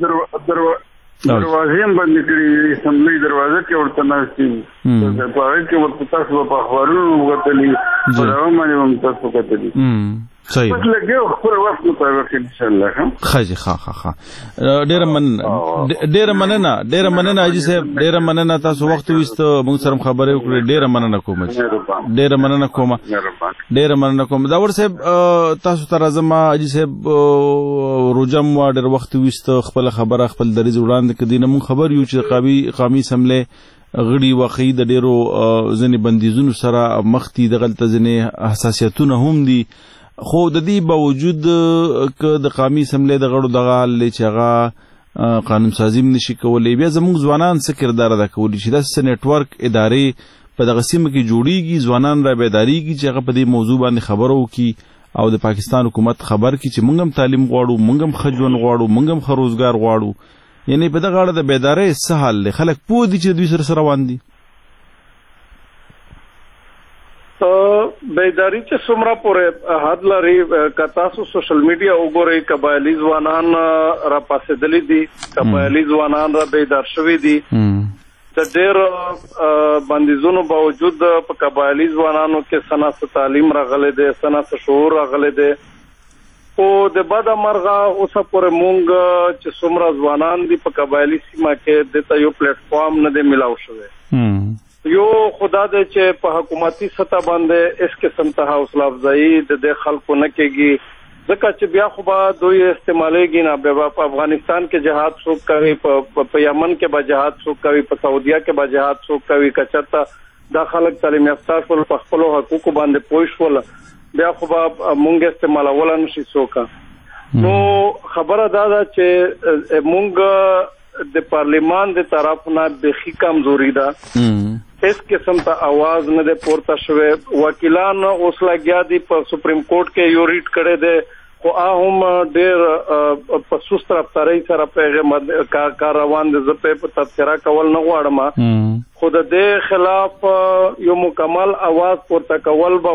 دروازې باندې کړی اسمبلی دروازه کې ورته ناشتي په هغه کې ورته تاسو په خبرونو وغوښتلی په هغه باندې هم تاسو وکړلی صحیح بس لګیو خپل وخت مطابق ان شاء الله ها خاجي ها ها ها ډیر من ډیر مننه ډیر مننه اجي صاحب ډیر مننه تاسو وخت وست موږ سره خبرې وکړې ډیر مننه کوم ډیر مننه کوم ډیر مننه کوم دا ور صاحب تاسو تر ازما اجي صاحب روجم وا ډیر وخت وست خپل خبره خپل دریز وړاندې کدي نه موږ خبر یو چې قومي قومي سملې غړي واقعي د ډیرو ځنې بندیزونو سره مختی د غلطه ځنې حساسیتونه هم دي خو د دې باوجود ک د قومي سملې د غړو دغه حل چې هغه قانون سازي نشي کولای بیا زموږ ځوانان څه کردار ادا کوي چې د نتورک ادارې په دغه سیمه کې جوړیږي ځوانان را بیداریږي چې هغه په دې موضوع باندې خبرو وکړي او د پاکستان حکومت خبر کړي چې موږ هم تعلیم غواړو موږ هم خجون غواړو موږ هم خروزګار غواړو یعنی په دغه اړه د بیدارۍ څه حل دی خلک پوه دي چې دوی سره روان دي بیداری چې څومره پورې حد لري که تاسو سوشل میډیا وګورئ قبایلي ځوانان را پاسېدلي دي قبایلي ځوانان را بیدار شوي دي د ډېر بندیزونو باوجود په قبایلي ځوانانو کې سنا څه تعلیم راغلی دی سنا څه شعور راغلی دی خو د بده مرغه اوسه پورې مونږ چې څومره ځوانان دي په قبایلي سیمه کې دته یو پلیټفارم نه دی میلاو شوی یو خدا دې چې په حکومتي سطح باندې اس قسم ته حوصله افزایی د دې خلکو نه کېږي ځکه چې بیا خو به دوی استعمالېږي نه بیا په افغانستان کې جهاد څوک کوي په یمن کې به جهاد څوک کوي په سعودیا کې به جهاد څوک کوي که چېرته دا خلک تعلیم یافته شول په خپلو حقوقو باندې پوه شول بیا خو به مونږ استعمالولی نه شي څوک نو خبره دا ده چې مونږ د پارلیمان د طرف نه بیخي کمزوري ده اس قسم ته आवाज نه ده پورته شوی وکیلان اوس لګیا دي په سپریم کورټ کې یو ریټ کړی دی خو هم ډېر په سست رفتارۍ سره په کار روان دي زه په تذکره کول نه غواړم خو د دې خلاف یو مکمل आवाज پورته کول به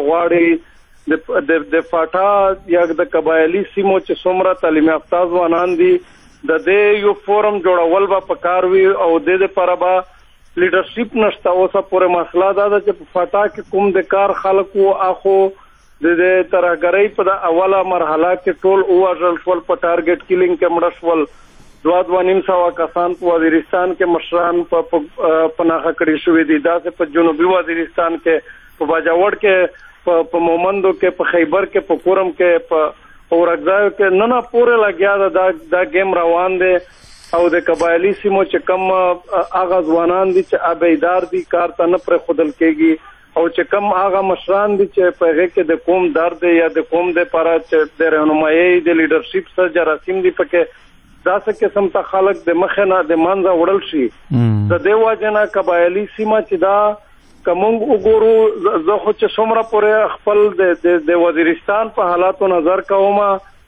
غواړي د فاټا یا د قبایلي سیمو چې څومره تعلیم یافته ځوانان دي د دې یو فورم جوړول به پکار وي او د دې لپاره به لیډرشپ نشته اوسه پورې مسله دا ده چې په فاټا کې کوم د کار خلکو اخو د دې ترهګرۍ په د اوله مرحله کې ټول ووژل شول په ټارګټ کیلینګ کې مړه شول دوه دوه نیم سوه کسان په وزیرستان کې مشران په پناهه کړي شوي دي داسې په جنوبي وزیرستان کې په باجوړ کې په مومندو کې په خیبر کې په کورم کې په اورګزاو کې نه نه پورې لګیا ده دا گیم روان دی او د قبایلی سیمو چې کم هغه ځوانان دي چې ابیدار دي کار ته نه پرې خودل کېږي او چې کم هغه مشران دي چې په هغه کې د قوم درد یا د قوم د لپاره چې د رهنمایي د لیډرشپ سره جراثیم دي پکې داسې قسم ته خلک د مخه نه د منځه وړل شي د دې وجه نه قبایلی سیمه چې دا کومنګ وګورو زه خو چې څومره پورې خپل د وزیرستان په حالاتو نظر کوم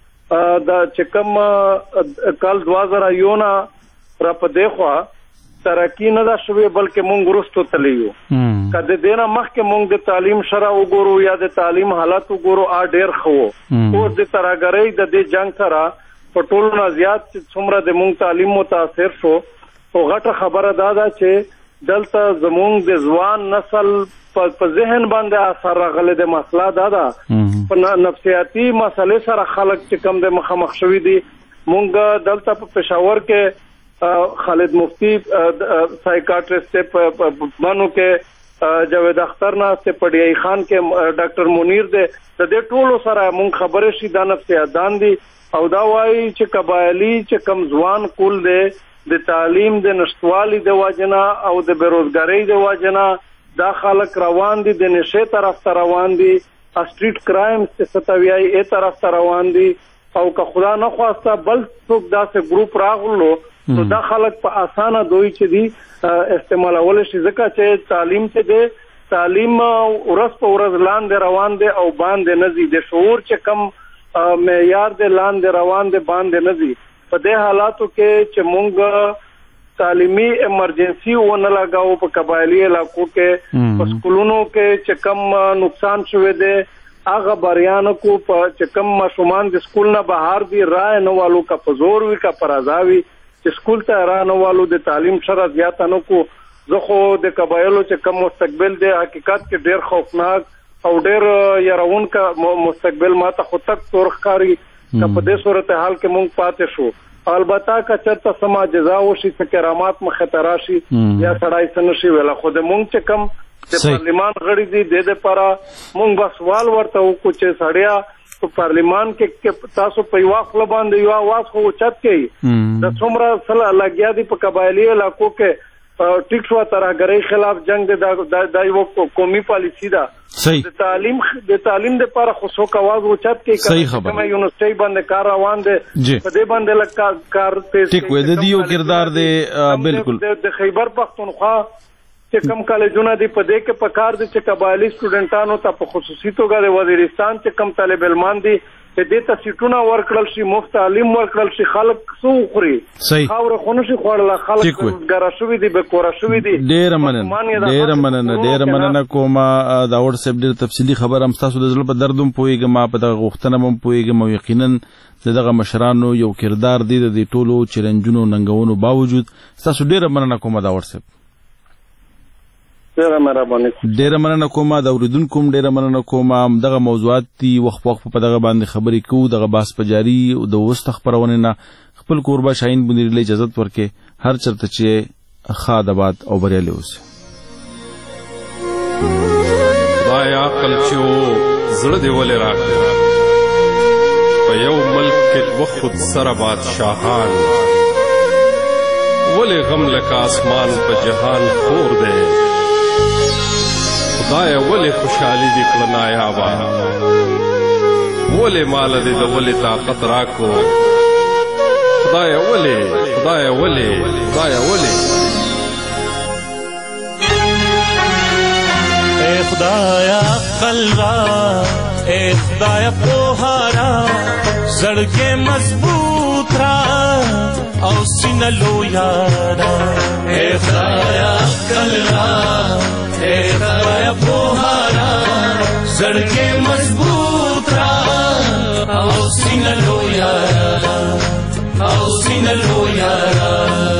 دا چې کوم کال دوه زره یو نه را په دې خوا ترقي نه ده شوې بلکې مونږ وروستو تللی یو که د دې نه مخکې مونږ د تعلیم شرح وګورو یا د تعلیم حالت وګورو آ ډېر ښه و اوس د ترهګرۍ د دې جنګ سره په ټولو نه زیات چې څومره د مونږ تعلیم متاثر شو خو غټه خبره دا ده چې دلته زمونږ د ځوان نسل په ذهن باندې اثر راغلی د مسله دا ده په نفسیاتي مسلې سره خلک چې کم د مخامخ شوي دي. مونږ دلته په پېښور کې خالد مفتی سایکاټریسټ په بانو کې جاوید اختر ناست په ډی ای خان کې ډاکټر منیر دی. د دې ټولو سره مونږ خبرې شي دا نفسیاتدان دي او دا وایي چې قبایلي چې کم ځوان کول دی د تعلیم د نشټوالي د واجنا او د بیروزګاری د واجنا دا خلک روان دي د نشه طرف ته روان دي، سټریټ کرایمز چې ستویای ای طرف ته روان دي او که خدا نه خواسته بل څوک داسې ګروپ راغلو نو دا خلک په اسانه دوی چې دي استعمالول شي ځکه چې تعلیم ته دی تعلیم ورځ په ورځ لاندې روان دی او باندې نه ځي، د شعور چې کم معیار دی لاندې روان دی باندې نه ځي. په دې حالاتو کې چې مونږ تعلیمي ایمرجنسي ونه لګاو په قبایلی علاقو کې په سکولونو کې چې کم نقصان شوه دی هغه بریان کو په چې کم ماشومان د سکول نه بهر دي رای نه والو کا پزور وی کا پرازاوي چې سکول ته را نه والو د تعلیم سره زیات نه کو زه خو د قبایلو چې کم مستقبل دی حقیقت کې ډیر خوفناک او ډیر يرون کا مستقبل ماته خو تک تور ښکاری که په دې صورتحال کې مونږ پاتې شو. البته که چرته سما جزا وشي څه کرامات مخه تراشي یا سړای سنشي ویلا خو د مونږ چې کم د پارلیمان غړي دي د دې لپاره مونږ بس سوال ورته وکړو چې سړیا په پارلیمان کې تاسو په یو خپل باندې یو आवाज خو چت کوي د څومره سره لګیا دي په قبایلی علاقو کې ټیک شو ترهګرۍ خلاف جنگ د یو قومي پالیسی ده. د تعلیم د تعلیم د لپاره خو څوک आवाज اوچت کوي کومه یونیورسيټي باندې کار روان دي په دې باندې لکه کار ته ټیک وې د دیو کردار دی بالکل د خیبر پختونخوا چې کم کالجونه دي په دې کې په کار دي چې قبایلی سټوډنټانو ته په خصوصي توګه د وزیرستان چې کم طالب علمان دي چې دې ته سیټونه ورکړل شي مفت تعلیم ورکړل شي خلک سو خوري خاور خونه شي خوړل خلک ګرا شوې دي به کورا شوې دي. ډېر مننه ډېر مننه ډېر مننه کومه دا واتساپ ډېر تفصیلی خبر هم تاسو د زړه په دردوم پويګم ما په دغه غوښتنه هم پويګم او یقینا دغه مشرانو یو کردار دی د ټولو چیلنجونو ننګونو باوجود تاسو ډېر مننه کومه دا واتساپ ډیره مهرباني ډیره مننه کوم دا اوریدونکو ډیره مننه کوم دغه موضوعات دی وخت وخت په دغه باندې خبرې کوو دغه باس پجاري او د وست خبرونه نه خپل قربا شاهین بنری له اجازه ورکې هر چرته چې خادبات او بریالي اوسه. دایا کلچو زړه دی ولې راکړه په یو ملک کې وخت سره بادشاہان ولې غم لکه اسمان په جهان خور دی خدای ولې خوشحالي دې کړه نایابه ولې مال دې د ولې طاقت راکو خدای ولې خدای ولې خدای ولې اے خدایا عقل را اے خدایا پوهارا زړګې مضبوط را او سینه لویارا اے خدایا عقل را اے خدایا پوهارا زړګې مضبوط را او سینه لویارا او سینه لویارا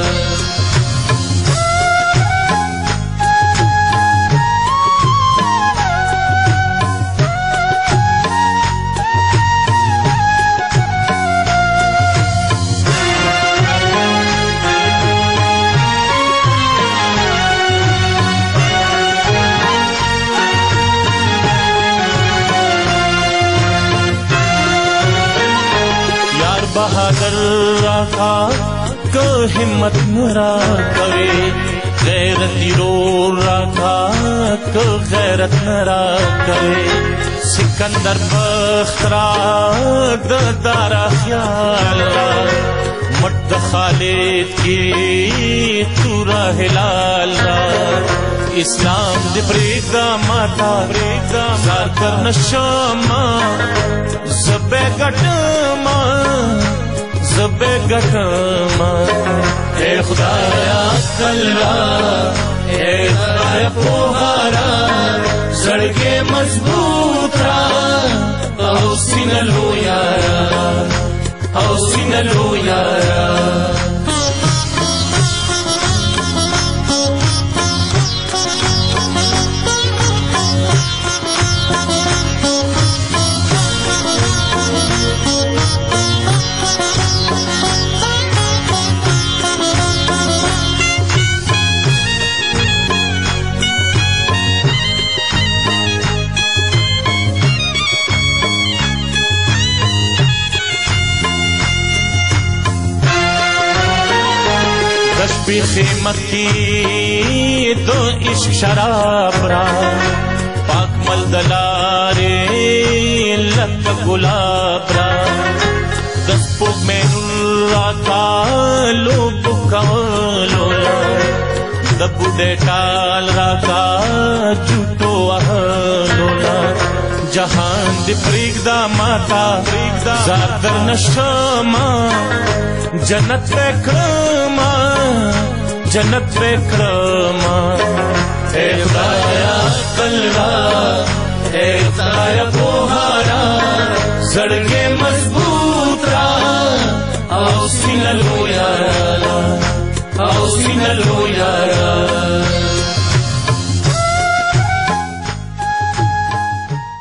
बहादुर राखा को हिम्मत नरा करे गैरती रो राखा को गैरत नरा करे सिकंदर बख्तरा दारा ख्याल मट खालिद की तूरा हिलाल इस्लाम दे प्रेदा माता प्रेदा जार कर नशमा ज़बे गटमा ज़बे गटमा ए खुदाया कल्ला ए खुदाया पोहारा सड़के मजबूत रा आओ सीना लो यारा आओ सीना लो यारा بخیمت کی دو عشق شراب را پاک ملدلارے لک گلاب را دسپوک میں را کالو بکالو دبو دے ٹال را کا جوٹو اہلولا جہان دی پریگ دا ماتا زادر نشما جنت وکرما جنت وکرما اے خدایا کل را اے خدایا